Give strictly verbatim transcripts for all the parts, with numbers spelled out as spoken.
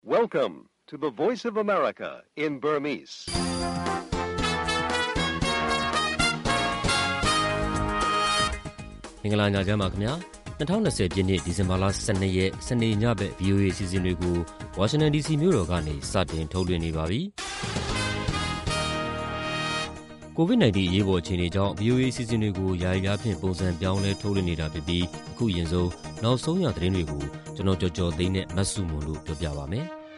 Welcome to the Voice of America in Burmese. ။မင်္ဂလာညချမ်းပါခင်ဗျာ။၂၀၂၀ပြည့်နှစ်ဒီဇင်ဘာလ၁၂ရက်စနေညဘက် ဗွီအိုအေ အစီအစဉ်တွေကိုဝါရှင်တန်ဒီစီမြို့တော်ကနေစတင်ထုတ်လွှင့်နေပါပြီ။ ကိုဗစ် ၁၉ အရေးပေါ်အခြေအနေကြောင့် ဗွီအိုအေ အစီအစဉ်တွေကိုယာယီအားဖြင့်ပုံစံပြောင်းလဲထုတ်လွှင့်နေတာဖြစ်ပြီးအခုရင်ဆုံးနောက်ဆုံးရသတင်းတွေကိုကျွန်တော်ကျော်ကျော်သိန်းနဲ့မတ်စုမွန်တို့ပြောပြပါမယ်။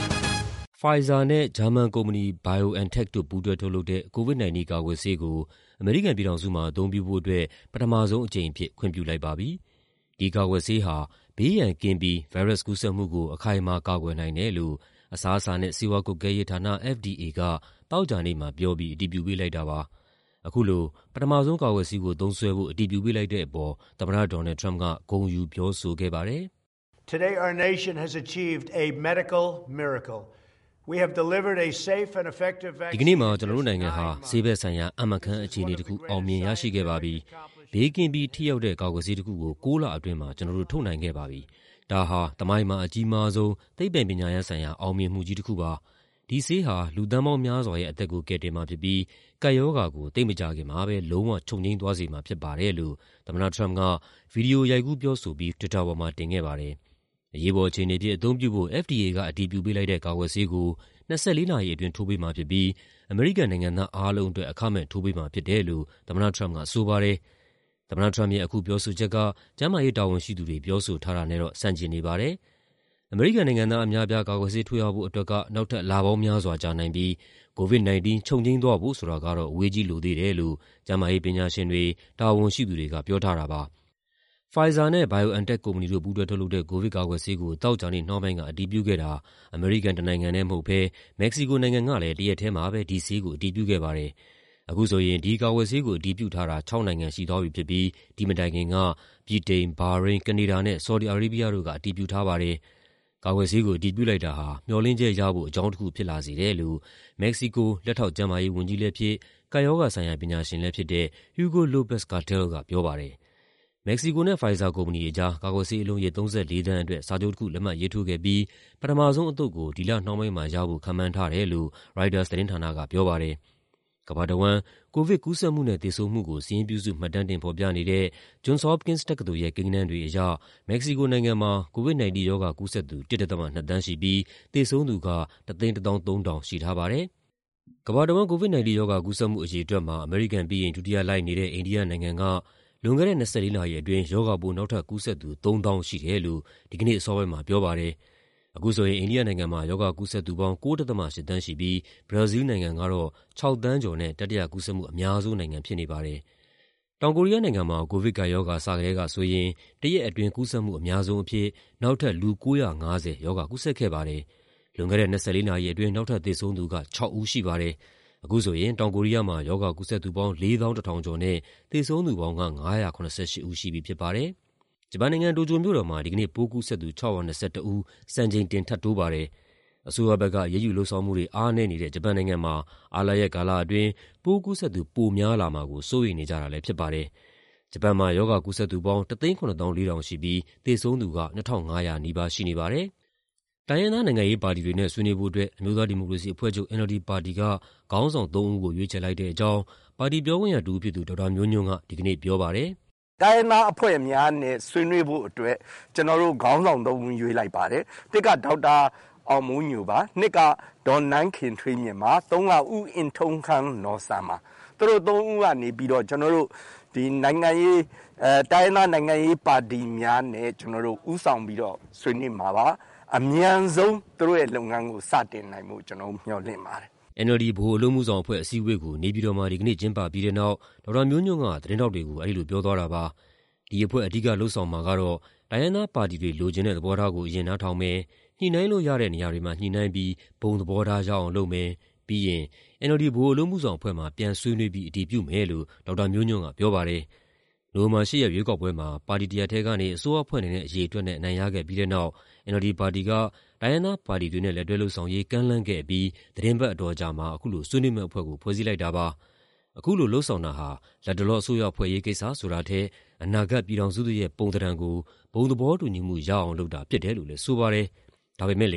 Pfizer နဲ့ဂျာမန်ကုမ္ပဏီ BioNTech တို့ပူးတွဲထုတ်လုပ်တဲ့ ကိုဗစ် ၁၉ ကာကွယ်ဆေးကိုအမေရိကန်ပြည်ထောင်စုမှာအသုံးပြုဖို့အတွက်ပထမဆုံးအကြိမ်အဖြစ်ခွင့်ပြုလိုက်ပါပြီ။ဒီကာကွယ်ဆေးဟာဘေးရန်ကင်းပြီးဗိုင်းရပ်စ်ကူးစက်မှုကိုအခိုင်အမာကာကွယ်နိုင်တယ်လို့အစားအစာနဲ့ဆေးဝါးကွပ်ကဲရေးဌာန F D A ကသောကြာနေ့မှာပြောပြီးအတည်ပြုပေးလိုက်တာပါ။အခုလိုပထမဆုံးကာကွယ်ဆေးကိုသုံးစွဲဖို့အတည်ပြုပေးလိုက်တဲ့အပေါ်သမ္မတဒေါ်နယ်ထရမ့်ကဂုဏ်ယူပြောဆိုခဲ့ပါတယ်။ Today our nation has achieved a medical miracle.We have delivered a safe and effective vaccine. ဒီကနေ့မှာကျွန်တော်တို့နိုင်ငံဟာဆေးဘက်ဆိုင်ရာအမှန်ကန်အခြေအနေတစ်ခုအောင်မြင်ရရှိခဲ့ပါပြီ။ဘေးကင်းပြီးထိရောက်တဲ့ကာကွယ်ဆေးတစ်ခုကိုကိုးလအတွင်းမှာကျွန်တော်တို့ထုတ်နိုင်ခဲ့ပါပြီ။ဒါဟာသမိုင်းမှာအကြီးမားဆုံးသိပ္ပံပညာရပ်ဆိုင်ရာအောင်မြင်မှုကြီးတစ်ခုပါ။ဒီဆေးဟာလူသန်းပေါင်းများစွာရဲ့အသက်ကိုကယ်တင်မှာဖြစ်ပြီးကပ်ရောဂါကိုသိပ်မကြာခင်မှာပဲလုံးဝချုပ်ငြိမ်းသွားစေမှာဖြစ်ပါတယ်လို့သမ္မတထရမ့်ကဗီဒီယိုရိုက်ကူးပြောဆိုပြီး Twitter ပေါ်မှာတင်ခဲ့ပါတယ်။အရေးပေါ်အခြေအနေဖြင့်အသုံးပြုဖို့ F D A ကအတည်ပြုပေးလိုက်တဲ့ကာကွယ်ဆေးကို၂၄နာရီအတွင်းထိုးပေးမှာဖြစ်ပြီးအမေရိကန်နိုင်ငံသားအားလုံးအတွက်အခမဲ့ထိုးပေးမှာဖြစ်တယ်လို့သမ္မတထရမ့်ကဆိုပါတယ်။သမ္မတထရမ့်ရဲ့အခုပြောဆိုချက်ကကျန်းမာရေးတာဝန်ရှိသူတွေပြောဆိုထားတာနဲ့တော့ဆန့်ကျင်နေပါတယ်။အမေရိကန်နိုင်ငံသားအများအပြားကာကွယ်ဆေးထိုးရဖို့အတွက်ကနောက်ထပ်လပေါင်းများစွာကြာနိုင်ပြီးကိုဗစ် ၁၉ ချုပ်ငြိမ်းသွားဖို့ဆိုတာကတော့အဝေးကြီးလိုသေးတယ်လို့ကျန်းမာရေးပညာရှင်တွေတာဝန်ရှိသူတွေကပြောထားတာပါ။ Pfizer နဲ့ BioNTech ကုမ္ပဏီတို့ပူးတွဲထုတ်လုပ်တဲ့ကိုဗစ်ကာကွယ်ဆေးကိုသောကြာနေ့နှောင်းပိုင်းကအတည်ပြုခဲ့တာအမေရိကန်တနိုင်ငံတည်းမဟုတ်ဘဲမက္ကဆီကိုနိုင်ငံကလည်းတရက်တည်းမှာပဲဒီဆေးကိုအတည်ပြုခဲ့ပါတယ်။အခုဆိုရင်ဒီကာကွယ်ဆေးကိုအတည်ပြုထားတာခြောက်နိုင်ငံရှိသွားပြီဖြစ်ပြီးဒီမတိုင်ခင်ကဗြိတိန်၊ဘာရိန်း၊ကနေဒါနဲ့ဆော်ဒီအာရေးဘီးယားတို့ကအတည်ပြုထားပါတယ်။ကာကွယ်ဆေးကိုအတည်ပြုလိုက်တာဟာမျှော်လင့်ချက်ရဖို့အကြောင်းတစ်ခုဖြစ်လာစေတယ်လို့မက္ကဆီကိုလက်ထောက်ကျန်းမာရေးဝန်ကြီးလည်းဖြစ်ကပ်ရောဂါဆိုင်ရာပညာရှင်လည်းဖြစ်တဲ့ Hugo Lopez-Gatell ကပြောပါတယ်။မက္ကဆီကိုနဲ့ Pfizer ကုမ္ပဏီအကြားကာကွယ်ဆေးအလုံးရေသုံးဆယ့်လေးသန်းအတွက်စာချုပ်တစ်ခုလက်မှတ်ရေးထိုးခဲ့ပြီးပထမဆုံးအသုတ်ကိုဒီလနှောင်းပိုင်းမှာရဖို့ခန့်မှန်းထားတယ်လို့ Reuters သတင်းဌာနကပြောပါတယ်။ကမ္ဘာတဝန်းကိုဗစ်ကူးစက်မှုနဲ့သေဆုံးမှုကိုစာရင်းပြုစုမှတ်တမ်းတင်ဖော်ပြနေတဲ့ Johns Hopkins တက္ကသိုလ်ရဲ့ကိန်းဂဏန်းတွေအရမက္ကဆီကိုနိုင်ငံမှာကိုဗစ် ၁၉ ရောဂါကူးစက်သူ တစ်ဒသမနှစ်သန်းရှိပြီးသေဆုံးသူကတစ်သိန်းတစ်သောင်းသုံးထောင်ရှိထားပါတယ်။ကမ္ဘာတဝန်းကိုဗစ် ၁၉ ရောဂါကူးစက်မှုအရေအတွက်မှာအမေရိကန်ပြီးရင်ဒုတိယလိုက်နေတဲ့အိန္ဒိယနိုင်ငံကလွန်ခဲ့တဲ့၂၄နာရီအတွင်းရောဂါပိုးနောက်ထပ်ကူးစက်သူသုံးသောင်းရှိတယ်လို့ဒီကနေ့အစောပိုင်းမှာပြောပါတယ်။အခုဆိုရင်အိန္ဒိယနိုင်ငံမှာရောဂါကူးစက်သူပေါင်းကိုးဒသမရှစ်သန်းရှိပြီးဘရာဇီးလ်နိုင်ငံကတော့ခြောက်သန်းကျော်နဲ့တတိယကူးစက်မှုအများဆုံးနိုင်ငံဖြစ်နေပါတယ်။တောင်ကိုရီးယားနိုင်ငံမှာကိုဗစ်ကပ်ရောဂါစကတည်းကဆိုရင်တရက်အတွင်းကူးစက်မှုအများဆုံးအဖြစ်နောက်ထပ်လူကိုးရာငါးဆယ်ရောဂါကူးစက်ခဲ့ပါတယ်။လွန်ခဲ့တဲ့၂၄နာရီအတွင်းနောက်ထပ်သေဆုံးသူကခြောက်ဦးရှိပါတယ်။အခုဆိုရင်တောင်ကိုရီးယားမှာရောဂါကူးစက်သူပေါင်းလေးသောင်းတစ်ထောင်ကျော်နဲ့သေဆုံးသူပေါင်းကငါးရာခုနစ်ဆယ့်ရှစ်ဦးရှိပြီဖြစ်ပါတယ်။ဂျပန်နိုင်ငံတိုကျိုမြို့တော်မှာဒီကနေ့ပိုးကူးစက်သူခြောက်ရာနှစ်ဆယ့်တစ်ဦးစံချိန်တင်ထပ်တိုးပါတယ်။အစိုးရဘက်ကရေးယူလှုံ့ဆော်မှုတွေအားနည်းနေတဲ့ဂျပန်နိုင်ငံမှာအားလပ်ရက်ကာလအတွင်းပိုးကူးစက်သူပိုများလာမှာကိုစိုးရိမ်နေကြတာလည်းဖြစ်ပါတယ်။ဂျပန်မှာရောဂါကူးစက်သူပေါင်းတစ်သိန်းခုနှစ်သောင်းလေးထောင်ရှိပြီးသေဆုံးသူကနှစ်ထောင်ငါးရာနီးပါးရှိနေပါတယ်။တိုင်းရင်းသားနိုင်ငံရေးပါတီတွေနဲ့ဆွေးနွေးဖို့အတွက်အမျိုးသားဒီမိုကရေစီအဖွဲ့ချုပ် N L D ပါတီကခေါင်းဆောင်သုံးဦးကိုရွေးချယ်လိုက်တဲ့အကြောင်းပါတီပြောခွင့်ရတစ်ဦးဖြစ်သူဒေါက်တာမျိုးညွန့်ကဒီကနေ့ပြောပါတယ်။တိုင်းရင်းသားအဖွဲ့များနဲ့ဆွေးနွေးဖို့အတွက်ကျွန်တော်တို့ခေါင်းဆောင်သုံးဦးရွေးလိုက်ပါတယ်။တစ်ကဒေါက်တာအောင်မိုးညိုပါ၊နှစ်ကဒေါ်နန်းခင်ထွေးမြင့်ပါ၊သုံးကဦးအင်ထုံးခန်းနော်ဆန်းပါ။သူတို့သုံးဦးကနေပြီးတော့ကျွန်တော်တို့ဒီနိုင်ငံရေးအဲတိုင်းရင်းသားနိုင်ငံရေးပါတီများနဲ့ကျွန်တော်တို့ဥဆောင်ပြီးတော့ဆွေးနွေးမှာပါ။အမြန်ဆုံးသူတို့ရဲ့လုပ်ငန်းကိုစတင်နိုင်မှုကျွန်တော်မျှော်လင့်ပါတယ်။ N L D ဗဟိုအလုပ်မှုဆောင်အဖွဲ့အစည်းအဝေးကိုနေပြည်တော်မှာဒီကနေ့ကျင်းပပြီးတဲ့နောက်ဒေါက်တာမျိုးညွန့်ကသတင်းထောက်တွေကိုအဲဒီလိုပြောသွားတာပါ။ဒီအဖွဲ့အဓိကလှုံ့ဆော်မှာကတော့တိုင်းရင်းသားပါတီတွေလိုချင်တဲ့သဘောထားကိုအရင်နားထောင်မယ်၊ညှိနှိုင်းလို့ရတဲ့နေရာတွေမှာညှိနှိုင်းပြီးဘုံသဘောထားရအောင်လုပ်မယ်။ပြီးရင် N L D ဗဟိုအလုပ်မှုဆောင်အဖွဲ့မှာပြန်ဆွေးနွေးပြီးအတည်ပြုမယ်လို့ဒေါက်တာမျိုးညွန့်ကပြောပါတယ်။နိုဝင်ဘာရှစ်ရက်ရွေးကောက်ပွဲမှာပါတီတစ်ရပ်ထဲကနေအစိုးရဖွဲ့နိုင်တဲ့အရေအတွက်နဲ့အနိုင်ရခဲ့ပြီးတဲ့နောက် N L D ပါတီကတိုင်းရင်းသားပါတီတွေနဲ့လက်တွဲလုပ်ဆောင်ရေးကမ်းလှမ်းခဲ့ပြီးသီတင်းပတ်အတော်ကြာမှာအခုလိုဆွေးနွေးမယ့်အဖွဲ့ကိုဖွဲ့စည်းလိုက်တာပါ။အခုလိုလုပ်ဆောင်တာဟာလတ်တလောအစိုးရဖွဲ့ရေးကိစ္စဆိုတာထက်အနာဂတ်ပြည်ထောင်စုရဲ့ပုံသဏ္ဍာန်ကိုဘုံသဘောတူညီမှုရအောင်လုပ်တာဖြစ်တယ်လို့လည်းဆိုပါတယ်။ဒါပေမဲ့လည်း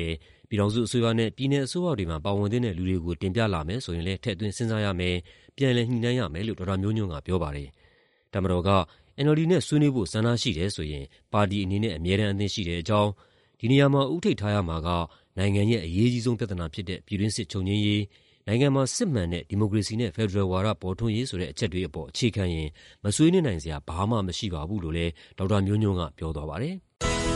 ပြည်ထောင်စုအစိုးရနဲ့ပြည်내အစိုးရတွေမှာပါဝင်တဲ့လူတွေကိုတင်ပြလာမယ်ဆိုရင်လည်းထည့်သွင်းစဉ်းစားရမယ်ပြန်လည်ညှိနှိုင်းရမယ်လို့ဒေါက်တာမျိုးညွန့်ကပြောပါတယ်။တပ်မတော်က အန်အယ်လ်ဒီနဲ့ဆွေးနွေးဖို့ဆန္ဒရှိတယ်ဆိုရင်ပါတီအနေနဲ့အမြဲတမ်းအသင့်ရှိတဲ့အကြောင်းဒီနေရာမှာဥထိပ်ထားရမှာကနိုင်ငံရဲ့အရေးကြီးဆုံးပြဿနာဖြစ်တဲ့ပြည်တွင်းစစ်ချုပ်ငြိမ်းရေးနိုင်ငံမှာစစ်မှန်တဲ့ဒီမိုကရေစီနဲ့ဖက်ဒရယ်ဝါဒပေါ်ထွန်းရေးဆိုတဲ့အချက်တွေအပေါ်အခြေခံရင်မဆွေးနွေးနိုင်စရာဘာမှမရှိပါဘူးလို့လည်းဒေါက်တာမျိုးညွန့်ကပြောသွားပါတယ်။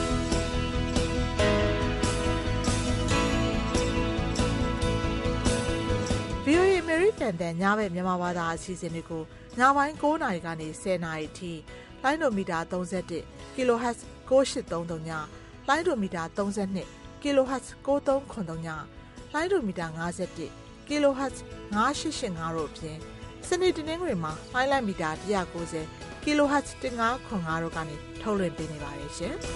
ဗီအိုအေ American တန်ညဘက်မြန်မာဘာသာအစီအစဉ်တွေကိုညပိုင်း၉နာရီကနေ၁၀နာရီအထိလိုင်းဒိုမီတာ၃၁ kHz ၉၈၃၃ညလိုင်းဒိုမီတာ၃၂ kHz ၉၃၇၃ညလိုင်းဒိုမီတာ၅၁ kHz ၅၈၈၅တို့အပြင်စနေတနင်္ဂနွေမှာလိုင်းလိုက်မီတာ၁၉၀ kHz ၁၅၇၅တို့ကနေထုတ်လွှင့်ပေးနေပါတယ်ရှင်။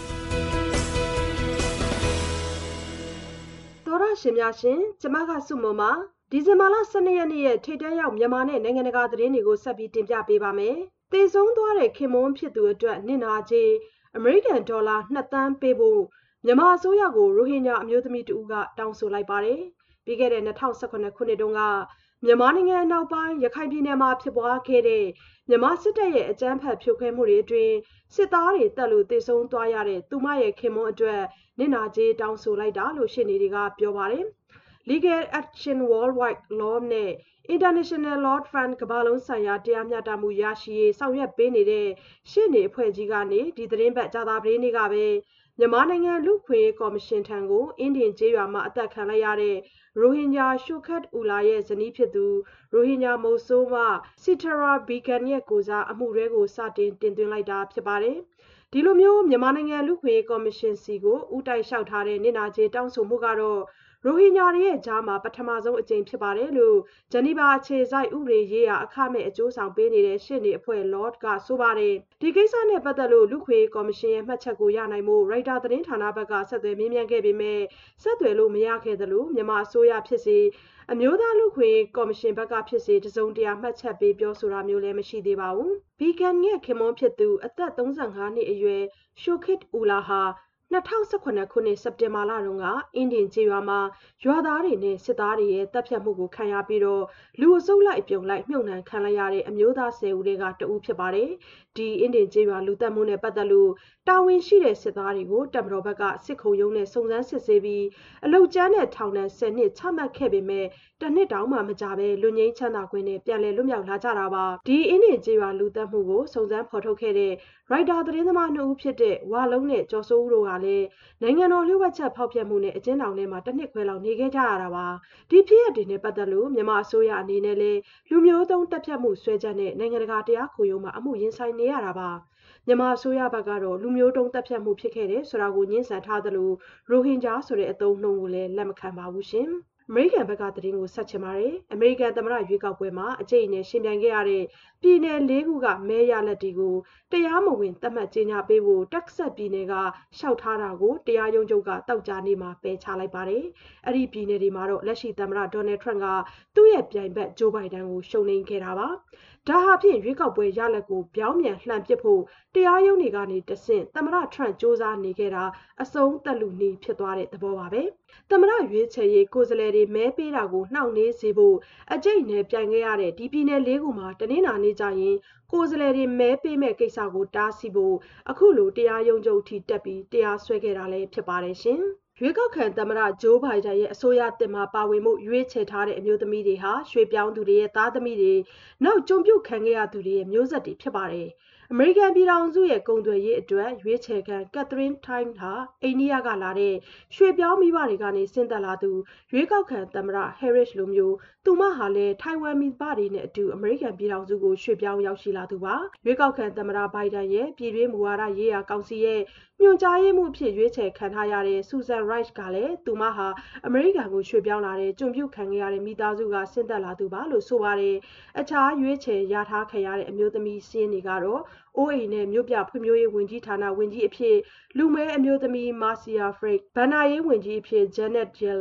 သောရရှင်များရှင်ကျမကစုမုံမှာဒီဇင်ဘာလ၁၂ရက်နေ့ရဲ့ထိပ်တန်းရောက်မြန်မာနဲ့နိုင်ငံတကာသတင်းတွေကိုဆက်ပြီးတင်ပြပေးပါမယ်။တည်ဆုံးသွားတဲ့ခင်မွန်းဖြစ်သူအတွက်နစ်နာကြေးအမေရိကန်ဒေါ်လာနှစ်သန်းပေးဖို့မြန်မာအစိုးရကိုရိုဟင်ဂျာအမျိုးသမီးတဦးကတောင်းဆိုလိုက်ပါတယ်။ပြီးခဲ့တဲ့၂၀၁၇ခုနှစ်တုန်းကမြန်မာနိုင်ငံအနောက်ပိုင်းရခိုင်ပြည်နယ်မှာဖြစ်ပွားခဲ့တဲ့မြန်မာစစ်တပ်ရဲ့အကြမ်းဖက်ဖြိုခွဲမှုတွေအတွင်းစစ်သားတွေတပ်လို့တည်ဆုံးသွားရတဲ့သူမရဲ့ခင်မွန်းအတွက်နစ်နာကြေးတောင်းဆိုလိုက်တာလို့ရှေ့နေတွေကပြောပါတယ်။ Legal Action Worldwide Law နဲ့ International Law Fund ကမ္ဘာလုံးဆိုင်ရာတရားမျှတမှုရရှိရေးဆောင်ရွက်ပေးနေတဲ့ရှေ့နေအဖွဲ့ကြီးကနေဒီသတင်းပတ်ကြာသပတေးနေ့ကပဲမြန်မာနိုင်ငံလူ့ခွင့်ရေးကော်မရှင်ထံကိုအင်းဒင်ကျေးရွာမှာအသက်ခံလိုက်ရတဲ့ရိုဟင်ဂျာရှုခတ်အူလာရဲ့ဇနီးဖြစ်သူရိုဟင်ဂျာမုတ်ဆိုးမစီထရာဘီကန်ရဲ့ကိုစားအမှုရဲကိုစတင်တင်သွင်းလိုက်တာဖြစ်ပါတယ်။ဒီလိုမျိုးမြန်မာနိုင်ငံလူ့ခွင့်ရေးကော်မရှင်စီကိုဦးတိုက်လျှောက်ထားတဲ့နစ်နာကြေးတောင်းဆိုမှုကတော့ရိုဟင်ဂျာတွေရဲ့ကြားမှာပထမဆုံးအကြိမ်ဖြစ်ပါတယ်လို့ဂျနီဗာအခြေစိုက်ဥပဒေရေးရာအခမဲ့အကျိုးဆောင်ပေးနေတဲ့ရှေ့နေအဖွဲ့ Lord ကဆိုပါတယ်။ဒီကိစ္စနဲ့ပတ်သက်လို့လူ့ခွင့်ရေးကော်မရှင်ရဲ့မှတ်ချက်ကိုရနိုင်မှုရိုက်တာသတင်းဌာနဘက်ကဆက်သွယ်မေးမြန်းခဲ့ပေမဲ့ဆက်သွယ်လို့မရခဲ့သလိုမြန်မာအစိုးရဖြစ်စေအမျိုးသားလူ့ခွင့်ရေးကော်မရှင်ဘက်ကဖြစ်စေတစုံတရာမှတ်ချက်ပေးပြောဆိုတာမျိုးလည်းမရှိသေးပါဘူး။ ဘီကန်ရဲ့ခင်မွန်းဖြစ်သူအသက်၃၅နှစ်အရွယ်ရှုခတ်အူလာဟာ၂၀၁၇ခုနှစ်စက်တင်ဘာလတုန်းကအင်းဒင်ကျေးရွာမှာရွာသားတွေနဲ့စစ်သားတွေရဲ့တပ်ဖြတ်မှုကိုခံရပြီးတော့လူအစုလိုက်ပြုံလိုက်မြုပ်နှံခံလိုက်ရတဲ့အမျိုးသားဆယ်ဦးတွေကတဦးဖြစ်ပါတယ်။ဒီအင်းဒင်ကျေးရွာလူသက်မှုနဲ့ပတ်သက်လို့တာဝန်ရှိတဲ့စစ်သားတွေကိုတပ်မတော်ဘက်ကစစ်ခုံရုံးနဲ့စုံစမ်းစစ်ဆေးပြီးအလုတ်ကျန်းတဲ့ထောင်ဒဏ်၁၀နှစ်ချမှတ်ခဲ့ပေမဲ့တနှစ်တောင်မှမကြဘဲလူငိမ့်ချမ်းသာခွင့်နဲ့ပြန်လည်လွတ်မြောက်လာကြတာပါ။ဒီအင်းဒင်ကျေးရွာလူသက်မှုကိုစုံစမ်းဖော်ထုတ်ခဲ့တဲ့ရိုက်တာသတင်းသမားနှစ်ဦးဖြစ်တဲ့ဝါလုံးနဲ့ကျော်စိုးဦးတို့ကလည်းနိုင်ငံတော်လျှို့ဝှက်ချက်ဖောက်ဖျက်မှုနဲ့အကျဉ်းထောင်ထဲမှာတစ်နှစ်ခွဲလောက်နေခဲ့ကြရတာပါ။ဒီဖြစ်ရပ်တွေနဲ့ပတ်သက်လို့မြန်မာအစိုးရအနေနဲ့လည်းလူမျိုးတုံးတပ်ဖြတ်မှုဆွဲချက်နဲ့နိုင်ငံတကာတရားခုံရုံးမှာအမှုရင်ဆိုင်နေရတာပါ။မြန်မာအစိုးရဘက်ကတော့လူမျိုးတုံးတပ်ဖြတ်မှုဖြစ်ခဲ့တယ်ဆိုတာကိုညှင်းဆန်ထားသလိုရိုဟင်ဂျာဆိုတဲ့အသုံးနှုန်းကိုလည်းလက်မခံပါဘူးရှင်။အမေရိကန်ဘက်ကသတင်းကိုဆက်ချင်ပါတယ်။အမေရိကန်သမ္မတရွေးကောက်ပွဲမှာအကြိတ်အနယ်ရှင်ပြိုင်ခဲ့ရတဲ့ပြည်နယ်လေးခုကမဲရလဒ်တွေကိုတရားမဝင်သတ်မှတ်ကြေညာပေးဖို့တက်ဆက်ပြည်နယ်ကရှောက်ထားတာကိုတရားရုံးချုပ်ကတောက်ကြနေမှာပယ်ချလိုက်ပါတယ်။အဲ့ဒီပြည်နယ်တွေမှာတော့လက်ရှိသမ္မတဒေါ်နယ်ထရန့်ကသူ့ရဲ့ပြိုင်ဘက်ဂျိုးဘိုင်ဒန်ကိုရှုံးနိမ့်ခဲ့တာပါ။ဒါဟာဖြင့်ရွေးကောက်ပွဲရလဒ်ကိုပြောင်းပြန်လှန်ပစ်ဖို့တရားရုံးတွေကနေတဆင့်သမ္မတထရန့်စ조사နေခဲ့တာအဆုံးသက်လူနီးဖြစ်သွားတဲ့သဘောပါပဲ။သမ္မတရွေးချယ်ရေးကိုယ်စားလှယ်တွေမဲပေးတာကိုနှောင့်နှေးစေဖို့အကြိတ်နဲ့ပြိုင်ခဲ့ရတဲ့ဒီပြည်နယ်လေးခုမှာတနင်္လာနေ့ကျရင်ကိုယ်စားလှယ်တွေမဲပေးမဲ့ကိစ္စကိုတားဆီးဖို့အခုလိုတရားရုံးချုပ်အထိတက်ပြီးတရားစွဲခဲ့တာလည်းဖြစ်ပါတယ်ရှင်။ရွေးကောက်ခံသမ္မတဂျိုးဘိုင်ဒန်ရဲ့အစိုးရသစ်မှာပါဝင်မှုရွေးချယ်ထားတဲ့အမျိုးသမီးတွေဟာရွှေပြောင်းသူတွေရဲ့သားသမီးတွေနောက်ကြုံပြုတ်ခံခဲ့ရသူတွေရဲ့မျိုးဆက်တွေဖြစ်ပါတယ်။အမေရိကန်ပြည်ထောင်စုရဲ့ကုန်သွယ်ရေးအတွက်ရွေးချယ်ခံကက်သရင်းထိုင်းဟာအိန္ဒိယကလာတဲ့ရွှေပြောင်းမိဘတွေကနေဆင်းသက်လာသူရွေးကောက်ခံသမ္မတဟဲရစ်လိုမျိုးသူမဟာလည်းထိုင်ဝမ်မိဘတွေနဲ့အတူအမေရိကန်ပြည်ထောင်စုကိုရွှေပြောင်းရောက်ရှိလာသူပါ။ရွေးကောက်ခံသမ္မတဘိုင်ဒန်ရဲ့ပြည်တွင်းမူဝါဒရေးရာကောင်စီရဲ့ညွှန်ကြားရေးမှူးအဖြစ်ရွေးချယ်ခံထားရတဲ့ဆူဇန်ရိုက်စ်ကလည်းသူမဟာအမေရိကန်ကိုရွှေပြောင်းလာတဲ့ကြုံပြုတ်ခံခဲ့ရတဲ့မိသားစုကဆင်းသက်လာသူပါလို့ဆိုပါတယ်။အခြားရွေးချယ်ရထားခံရတဲ့အမျိုးသမီးစင်းတွေကတော့အိုးအိမ်နဲ့မြို့ပြဖွံ့ဖြိုးရေးဝန်ကြီးဌာနဝန်ကြီးအဖြစ်လူမဲအမျိုးသမီးမာစီယာဖရစ်ဘန်နာရေးဝန်ကြီးအဖြစ်ဂျန်နက်ဂျယ်လန်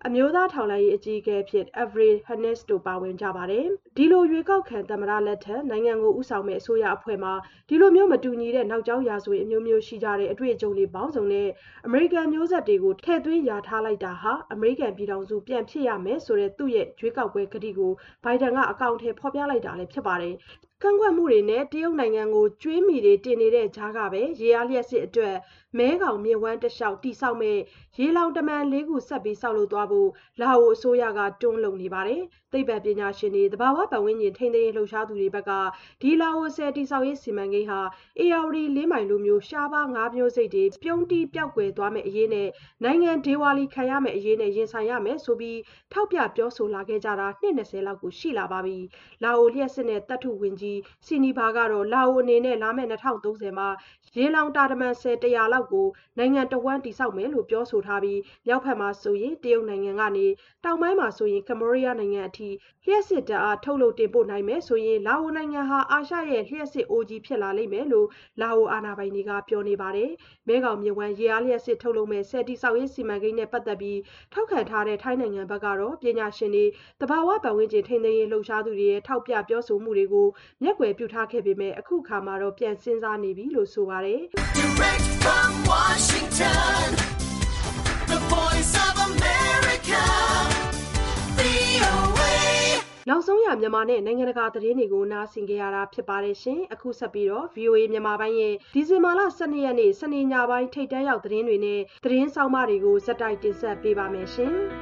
အမျိုးသားထောက်လှမ်းရေးအကြီးအကဲအဖြစ် Avril Haines တို့ပါဝင်ကြပါတယ်။ဒီလိုရွေးကောက်ခံသမ္မတလက်ထက်နိုင်ငံကိုဦးဆောင်မဲ့အစိုးရအဖွဲ့မှာဒီလိုမျိုးမတူညီတဲ့နောက်ကျောင်းရာဇဝင်အမျိုးမျိုးရှိကြတဲ့အတွေ့အကြုံတွေပေါင်းစုံနဲ့အမေရိကန်မျိုးဆက်တွေကိုထည့်သွင်းယာထားလိုက်တာဟာအမေရိကန်ပြည်ထောင်စုပြန်ဖြစ်ရမယ်ဆိုတဲ့သူ့ရဲ့ရွေးကောက်ပွဲကတိကိုဘိုင်ဒန်ကအကောင့်ထဲဖော်ပြလိုက်တာလည်းဖြစ်ပါတယ်။ကန့်ကွက်မှုတွေနဲ့တရုတ်နိုင်ငံကိုကျွေးမိတွေတင်နေတဲ့ကြားကပဲရေအားလျှက်စစ်အတွက်မဲခေါင်မြစ်ဝှမ်းတစ်လျှောက်တိဆောက်မဲ့ရေလောင်တမန်လေးခုဆက်ပြီးဆောက်လုပ်သွားဖို့လာအိုအစိုးရကတွန်းလုံနေပါတယ်။သိပ္ပံပညာရှင်တွေသဘာဝပတ်ဝန်းကျင်ထိန်းသိမ်းရေးလှုပ်ရှားသူတွေဘက်ကဒီလာအိုဆယ်တိဆောက်ရေးစီမံကိန်းဟာအေယာဝတီလေးမိုင်လိုမျိုးရှားပါးငါးမျိုးစိတ်တွေပြုံးတီးပျောက်ကွယ်သွားမဲ့အရေးနဲ့နိုင်ငံဒေဝါလီခံရမဲ့အရေးနဲ့ရင်ဆိုင်ရမယ်ဆိုပြီးထောက်ပြပြောဆိုလာခဲ့ကြတာနှစ်၂၀လောက်ကိုရှိလာပါပြီ။လာအိုလျှက်စစ်နဲ့တပ်ထုဝင်ကြီးစီနီဘာကတော့လာအိုအနေနဲ့လာမယ့်၂၀၃၀မှာရေလောင်တာတမန်ဆယ်တရာလောက်ကိုနိုင်ငံတော်ဝန်တိဆောက်မယ်လို့ပြောဆိုထားပြီးမြောက်ဖက်မှာဆိုရင်တရုတ်နိုင်ငံကနေတောင်ပိုင်းမှာဆိုရင်ကမ္ဘောဒီးယားနိုင်ငံအထိလျှက်စစ်တအားထုတ်လုပ်တင်ပို့နိုင်မယ်ဆိုရင်လာအိုနိုင်ငံဟာအာရှရဲ့လျှက်စစ်အိုကြီးဖြစ်လာလိမ့်မယ်လို့လာအိုအာဏာပိုင်တွေကပြောနေပါတယ်။မဲခေါင်မြစ်ဝှမ်းရေအားလျှက်စစ်ထုတ်လုပ်မဲ့ဆယ်တိဆောက်ရေးစီမံကိန်းနဲ့ပတ်သက်ပြီးထောက်ခံထားတဲ့ထိုင်းနိုင်ငံဘက်ကတော့ပညာရှင်တွေတဘာဝပတ်ဝန်းကျင်ထိန်းသိမ်းရေးလှုပ်ရှားသူတွေရဲ့ထောက်ပြပြောဆိုမှုတွေကိုမျက်ကွယ်ပြုထားခဲ့ပေမဲ့အခုခါမှာတော့ပြန်စဉ်းစားနေပြီလို့ဆိုပါတယ်။ Direct from Washington, the voice of America, V O A နောက်ဆုံးရမြန်မာနဲ့နိုင်ငံတကာသတင်းတွေကိုနားဆင်ကြရတာဖြစ်ပါတယ်ရှင်။အခုဆက်ပြီးတော့ V O A မြန်မာပိုင်းရဲ့ဒီဇင်ဘာလ၁၂ရက်နေ့စနေညပိုင်းထိပ်တန်းရောက်သတင်းတွေနဲ့သတင်းဆောင်မတွေကိုဇက်တိုက်တင်ဆက်ပေးပါမယ်ရှင်။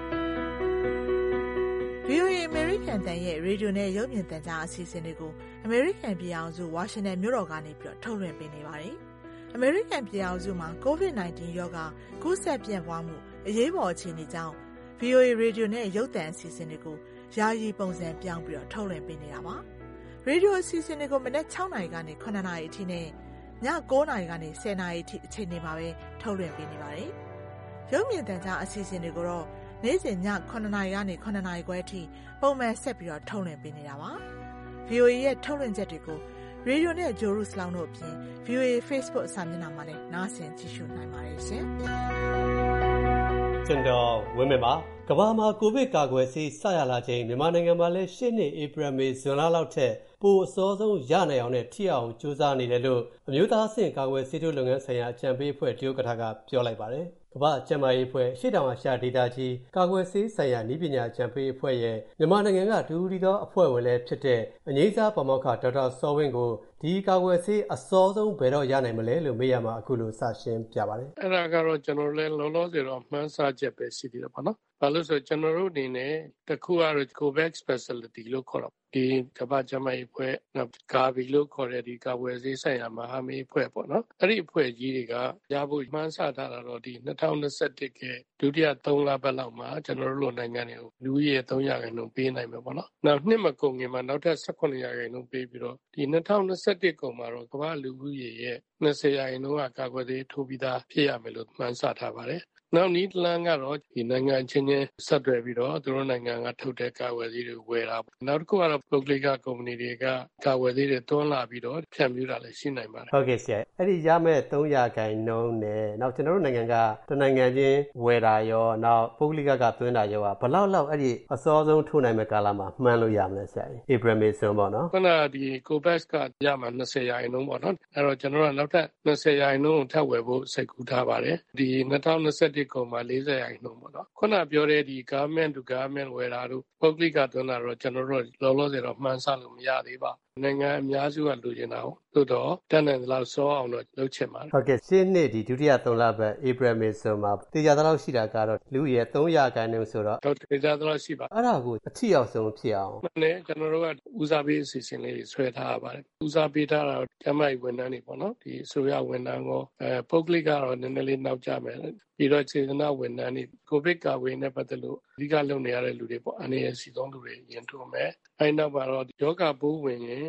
V O A အမေရိကန်တန်ရဲ့ရေဒီယိုနဲ့ရုပ်မြင်သံကြားအစီအစဉ်တွေကိုအမေရိကန်ပြည်အောင်စုဝါရှင်တန်မြို့တော်ကနေပြီးတော့ထုတ်လွှင့်ပေးနေပါတယ်။အမေရိကန်ပြည်အောင်စုမှာ ကိုဗစ်၁၉ ရောဂါကူးစက်ပြန့်ပွားမှုအရေးပေါ်အခြေအနေကြောင့် V O A ရေဒီယိုနဲ့ရုပ်သံအစီအစဉ်တွေကိုယာယီပုံစံပြောင်းပြီးတော့ထုတ်လွှင့်ပေးနေတာပါ။ရေဒီယိုအစီအစဉ်တွေကိုမနက်၆နာရီကနေ၇နာရီအထိနဲ့ည၉နာရီကနေ၁၀နာရီအထိအချိန်တွေမှာပဲထုတ်လွှင့်ပေးနေပါတယ်။ရုပ်မြင်သံကြားအစီအစဉ်တွေကိုတော့နေ့စဉ်ည၇နာရီကနေ၇နာရီခွဲအထိပုံမှန်ဆက်ပြီးတော့ထုတ်လွှင့်ပေးနေတာပါ။ V O A ရဲ့ထုတ်လွှင့်ချက်တွေကိုရေဒီယိုနဲ့ဂျိုရုစလောင်းတို့အပြင် V O A Facebook စာမျက်နှာမှာလည်းနားဆင်ကြည့်ရှုနိုင်ပါတယ်ရှင်။ကျွန်တော်ဝင်းမြပါကမ္ဘာမှာကိုဗစ်ကာကွယ်ဆေးစရလာချိန်မြန်မာနိုင်ငံမှာလည်းရှေ့နှစ်ဧပြီမေဇွန်လလောက်ထက်ပိုအစောဆုံးရနိုင်အောင်နဲ့ထိအောင်ကြိုးစားနေတယ်လို့အမျိုးသားအဆင့်ကာကွယ်ဆေးထိုးလုပ်ငန်းဆိုင်ရာအကြံပေးအဖွဲ့တရုတ်ကထာကပြောလိုက်ပါတယ်ကမ္ဘာ့ကျန်းမာရေးအဖွဲ့ရှေ့တောင်အာရှဒေသကြီးကာကွယ်ဆေးဆိုင်ရာနည်းပညာအကြံပေးအဖွဲ့ရဲ့မြန်မာနိုင်ငံကဒူရီသောအဖွဲ့ဝင်လည်းဖြစ်တဲ့အငြိမ်းစားပါမောက္ခဒေါက်တာစောဝင်းကိုဒီကာကွယ်ဆေးအစောဆုံးဘယ်တော့ရနိုင်မလဲလို့မေးရမှာအခုလိုစရှင်းပြပါတယ်အဲ့ဒါကတော့ကျွန်တော်လည်းလောလောဆယ်တော့မှန်းဆချက်ပဲရှိသေးတယ်ပေါ့နော်ဘာလို့ဆိုကျွန်တော်တို့အနေနဲ့တခုကတော့ COVAX facility လို့ခေါ်တော့ဒီကမ္ဘာ့ကျန်းမာရေးအဖွဲ့နောက် Gavi လို့ခေါ်တဲ့ဒီကာကွယ်ဆေးဆိုင်ရာမဟာမိတ်အဖွဲ့ပေါ့နော်အဲ့ဒီအဖွဲ့ကြီးတွေကရဖို့မှန်းဆထားတာတော့ဒီ၂၀၂၁ကဒုတိယသုံးလပတ်လောက်မှာကျွန်တော်တို့လိုနိုင်ငံတွေကိုလူဦးရေ၃ရာခိုင်နှုန်းပေးနိုင်မယ်ပေါ့နော်နောက်နှစ်မကုန်ခင်မှာနောက်ထပ်၁၈ရာခိုင်နှုန်းပေးပြီးတော့ဒီ၂၀၂၁ကုန်မှာတော့ကမ္ဘာလူဦးရေရဲ့၂၀ရာခိုင်နှုန်းကကာကွယ်ဆေးထိုးပြီးသားဖြစ်ရမယ်လို့မှန်းဆထားပါတယ်နောက်နီးလန်းကတော့ဒီနိုင်ငံချင်းချင်းဆက်တွယ်ပြီးတော့သူတို့နိုင်ငံကထုတ်တဲ့ကာကွယ်ဆေးတွေဝယ်တာနောက်တစ်ခုကတော့ပုဂ္ဂလိကကုမ္ပဏီတွေကကာကွယ်ဆေးတွေတွန်းလာပြီးတော့ဖြန့်ဖြူးတာလည်းရှိနိုင်ပါတယ်ဟုတ်ကဲ့ဆရာအဲ့ဒီရမဲ့၃ရာခိုင်နှုန်းနဲ့နောက်ကျွန်တော်တို့နိုင်ငံကတနိုင်ငံချင်းဝယ်တာရောနောက်ပုဂ္ဂလိကကသွင်းတာရောဘယ်လောက်လောက်အဲ့ဒီအစောဆုံးထိုးနိုင်မဲ့ကာလမှာမှန်းလို့ရမလဲဆရာဧပြီမေဆိုပေါ့နော်ခုနကဒီ COVAX ကရမှာ၂၀ရာခိုင်နှုန်းပေါ့နော်အဲ့တော့ကျွန်တော်တို့ကနောက်ထပ်၂၀ရာခိုင်နှုန်းကိုထပ်ဝယ်ဖို့စိတ်ကူးထားပါတယ်ဒီ၂၀၂၁ကုန်မှာ၄၀ရာခိုင်နှုန်းပေါ့နော်ခုနပြောတဲ့ဒီ government to government ဝယ်တာတို့ပုဂ္ဂလိကသွင်းတာတော့ကျွန်တော်တို့လောလောဆယ်တော့မှန်းဆလို့မရသေးပါဘူးနိုင်ငံအများစုကလူကျင်တာဟုတ်တော့တန်းနိုင်သလောက်စောအောင်တော့လုပ်ချင်ပါတယ်ဟုတ်ကဲ့ရှင်းနှစ်ဒီဒုတိယသုံးလပတ်ဧပြီမေဆိုမှာတေချာသလောက်ရှိတာကတော့လူရဲ့၃ရာခိုင်နှုန်းဆိုတော့ဟုတ်တေချာသလောက်ရှိပါအဲ့ဒါကိုအထီအောင်ဆုံးဖြစ်အောင်မှန်တယ်ကျွန်တော်တို့ကဦးစားပေးအစီအစဉ်လေးဆွဲထားရပါတယ်ဦးစားပေးထားတာကျန်းမာရေးဝန်ထမ်းတွေပေါ့နော်ဒီအစိုးရဝန်ထမ်းကိုအဲပုဂ္ဂလိကတော့နည်းနည်းလေးနောက်ကျမယ်ပြီးတော့ခြေစနာဝန်ထမ်းတွေကိုဗစ်ကာကွယ်နဲ့ပတ်သက်လို့အဓိကလုပ်နေရတဲ့လူတွေပေါ့အနေနဲ့စီဆုံးလူတွေရင်ထိုးမယ်အဲနောက်မှာတော့ယောဂပိုးဝင်ရင်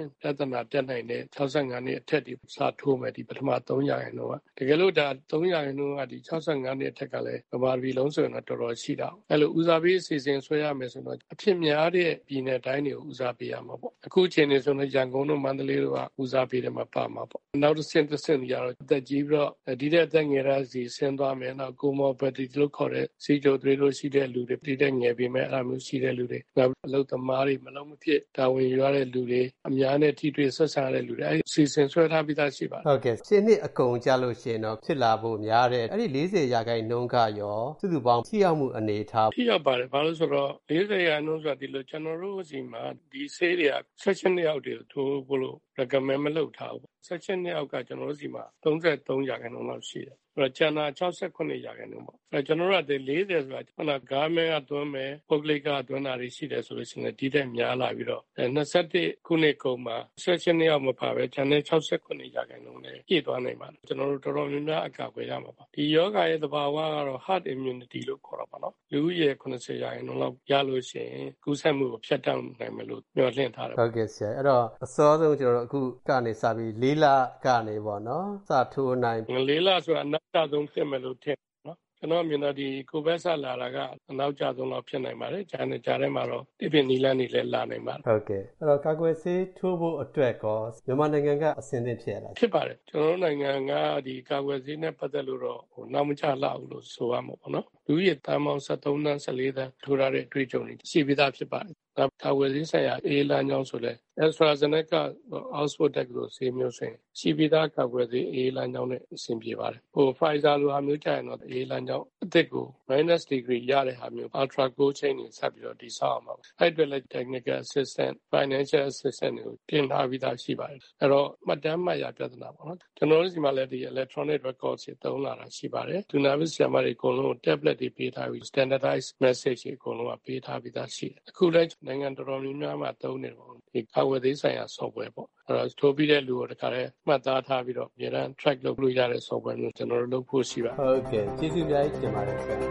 ပြဿနာတက်နိုင်တဲ့၆၅နှစ်အထက်ဒီစာထိုးမယ်ဒီပထမ၃ရာခိုင်နှုန်းကတကယ်လို့ဒါ၃ရာခိုင်နှုန်းကဒီ၆၅နှစ်အထက်ကလည်းဗမာပြည်လုံးဆိုရင်တော့တော်တော်ရှိတာအဲ့လိုဦးစားပေးအစီအစဉ်ဆွဲရမယ်ဆိုတော့အဖြစ်များတဲ့ပြည်နယ်တိုင်းတွေကိုဦးစားပေးရမှာပေါ့အခုချိန်နေဆိုတော့ရန်ကုန်တို့မန္တလေးတို့ကဦးစားပေးတယ်မှာပါမှာပေါ့နောက်တစ်ဆင့်တစ်ဆင့်ကြတော့အသက်ကြီးပြီးတော့ဒီတဲ့အသက်ငယ်တဲ့စီဆင်းသွားမယ်နောက်ကိုမော်ဘက်တီလို့ခေါ်တဲ့စီဂျိုသွေးလို့ရှိတဲ့လူတွေဒီတဲ့ငယ်ပြီးမဲ့အဲ့လိုမျိုးရှိတဲ့လူတွေနောက်အလုပ်သမားတွေမလုံးမဖြစ်တာဝန်ယူရတဲ့လူတွေအများနဲ့ထိတွေ့ဆက်ဆံရတဲ့လူတွေအဲ့ဒီစီစဉ်ဆွဲထားပြီးသားရှိပါတယ်ဟုတ်ကဲ့ရှင်းနှစ်အကုန်ကြလို့ရှိရင်တော့ဖြစ်လာဖို့များတဲ့အဲ့ဒီ၄၀ရာခိုင်နှုန်းကရောစုစုပေါင်းထိရောက်မှုအနေထားထိရောက်ပါတယ်ဘာလို့ဆိုတော့၄၀ရာခိုင်နှုန်းဆိုတာဒီလိုကျွန်တော်တို့စီမှာဒီဆေးတွေကဆက်ရှင်နှစ်ယောက်တည်းထိုးဖို့လို့ recommend မလုပ်ထားဘူးဆက်ရှင်နှစ်ယောက်ကကျွန်တော်တို့စီမှာ၃၃ရာခိုင်နှုန်းလောက်ရှိတယ်အဲ့တော့ကျန်တာ၆၉ရာခိုင်နှုန်းပေါ့အဲ့ကျွန်တော်တို့က၄၀ဆိုတာခုနဂါမန်ကတွန်းမယ်ပုဂ္ဂလိကတွန်းတာတွေရှိတယ်ဆိုလို့ရှိရင်ဒီတဲ့များလာပြီးတော့၂၁ခုနှစ်ကုန်မှာဆက်ရှင်နှစ်ယောက်မပါပဲကျန်တဲ့၆၉ရာခိုင်နှုန်းနဲ့ပြည့်သွားနိုင်ပါတယ်ကျွန်တော်တို့တော်တော်များများအကာအကွယ်ရမှာပါဒီယောဂရဲ့သဘာဝကတော့ herd immunity လို့ခေါ်တာပါနော်လူဦးရေ၇၀ရာခိုင်နှုန်းလောက်ရလို့ရှိရင်ကူးစက်မှုကိုဖျက်တောက်နိုင်မယ်လို့မျှော်လင့်ထားတယ်ဟုတ်ကဲ့ဆရာအဲ့တော့အစောဆုံးကျွန်တော်တို့အခုကနေစပြီး၄လကနေပေါ့နော်စထိုးနိုင်၄လဆိုတာအနောက်ကျဆုံးဖြစ်မယ်လို့ထင်နော်ကျွန်တော်မြင်တော့ဒီကိုဗစ်ဆက်လာတာကအနောက်ကျဆုံးတော့ဖြစ်နိုင်ပါတယ်ဂျာနဲ့ဂျာထဲမှာတော့ဒီပြင်နီလန်းနေလဲလာနိုင်ပါတယ်ဟုတ်ကဲ့အဲ့တော့ကာကွယ်ဆေးထိုးဖို့အတွက်ကောမြန်မာနိုင်ငံကအဆင်သင့်ဖြစ်ရလားဖြစ်ပါတယ်ကျွန်တော်တို့နိုင်ငံကဒီကာကွယ်ဆေးနဲ့ပတ်သက်လို့တော့ဟိုနောက်မကျလောက်ဘူးလို့ဆိုရမှာပေါ့နော်လူကြီးတန်းပေါင်း73တန်း14တန်းထိုးရတဲ့အတွေ့အကြုံတွေရှိပြီးသားဖြစ်ပါတယ်ကာကွယ်ဆေးဆိုင်ရာအေးလမ်းကြောင်းဆိုလဲ AstraZeneca Oxford တက္ကသိုလ်ဆေးမျိုးဆိုရင်ရှိပြီးသားကာကွယ်ဆေးအေးလမ်းကြောင်းနဲ့အဆင်ပြေပါတယ်ဟို Pfizer လိုဟာမျိုးကြရင်တော့အေးလမ်းကြောင်းအသစ်ကို minus degree ရတဲ့ဟာမျိုး ultra cold chain တွေဆက်ပြီးတော့ဒီဆောက်အောင်ပါအဲ့အတွက်လည်း technical assistant financial assistant တွေကိုတင်ထားပြီးသားရှိပါတယ်အဲ့တော့မှတ်တမ်းမှတ်ရပြဿနာပေါ့နော်ကျွန်တော်တို့ဒီမှာလည်းဒီ electronic records တွေသုံးလာတာရှိပါတယ်ဒူနာဗစ်ဆရာမတွေအကုန်လုံး tablet တွေပေးထားပြီး standardized message တွေအကုန်လုံးကပေးထားပြီးသားရှိတယ်အခုလည်းနိုင်ငံတော်တော်များများမှာသုံးနေတယ်ပေါ့ဒီကာကွယ်ဆေးဆိုင်ရာ software ပေါ့အဲ့တော့ထိုးပြီးတဲ့လူကိုတခါတည်းမှတ်သားထားပြီးတော့အများအား track လုပ်လို့ရတဲ့ software မျိုးကျွန်တော်တို့လုပ်ဖို့ရှိပါဟုတ်ကဲ့ကျေးဇူးများကြီးတင်ပါတယ်ဆရာ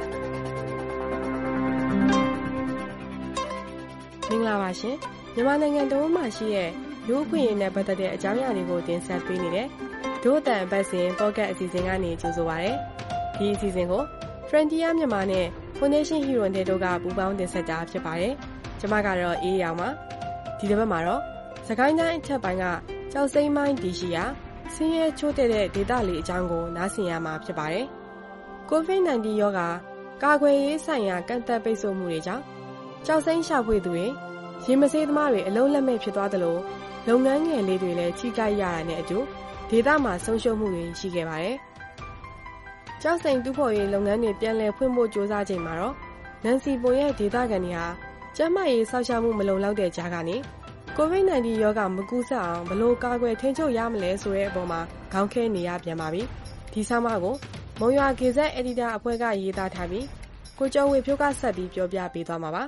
မင်္ဂလာပါရှင်မြန်မာနိုင်ငံတော်မှာရှိတဲ့လူ့အခွင့်အရေးနဲ့ပတ်သက်တဲ့အကြောင်းအရာတွေကိုတင်ဆက်ပေးနေတယ်ဒို့အတန်ပတ်စဉ် podcast အစီအစဉ်ကနေကြိုဆိုပါရစေဒီအစီအစဉ်ကို Frontier မြန်မာနဲ့ Foundation Hero တို့ကပူးပေါင်းတင်ဆက်တာဖြစ်ပါတယ်ကျွန်မကတော့အေးရောင်ပါဒီတစ်ပတ်မှာတော့စကိုင်းတိုင်းအထက်ပိုင်းကကြောက်စိမ်းမိုင်းတီရှိရာဆင်းရဲချိုးတဲ့တဲ့ဒေသလေးအကြောင်းကိုနားဆင်ရမှာဖြစ်ပါတယ်ကိုဗစ် -19 ရောဂါကာကွယ်ရေးဆိုင်ရာကန့်သတ်ပိတ်ဆို့မှုတွေကြောင့်ကြောက်စိမ်းရှာဖွေသူတွေရေမဆေးသမားတွေအလုံးလက်မဲ့ဖြစ်သွားသလိုလုပ်ငန်းငယ်လေးတွေလည်းကြီးကြိုက်ရတာနဲ့အတူဒေသမှာဆုံးရှုံးမှုတွေရှိခဲ့ပါတယ်ကြောက်စိမ်းတူးဖော်ရေးလုပ်ငန်းတွေပြန်လည်ဖွင့်ဖို့ကြိုးစားချိန်မှာတော့နန်စီပွန်ရဲ့ဒေသခံတွေဟာကျန်းမာရေးစောင့်ရှောက်မှုမလုံလောက်တဲ့ကြားကနေကိုဗစ် -19 ရောဂါမကူးစက်အောင်ဘယ်လိုကာကွယ်ထိန်းချုပ်ရမလဲဆိုတဲ့အပေါ်မှာခေါင်းခဲနေရပြန်ပါပြီဒီဆောင်းပါးကိုမုံရွာဂေဇက်အက်ဒီတာအဖွဲ့ကရေးသားထားပြီးကိုကျော်ဝေဖြိုးကဆက်ပြီးပြောပြပေးသွားမှာပါ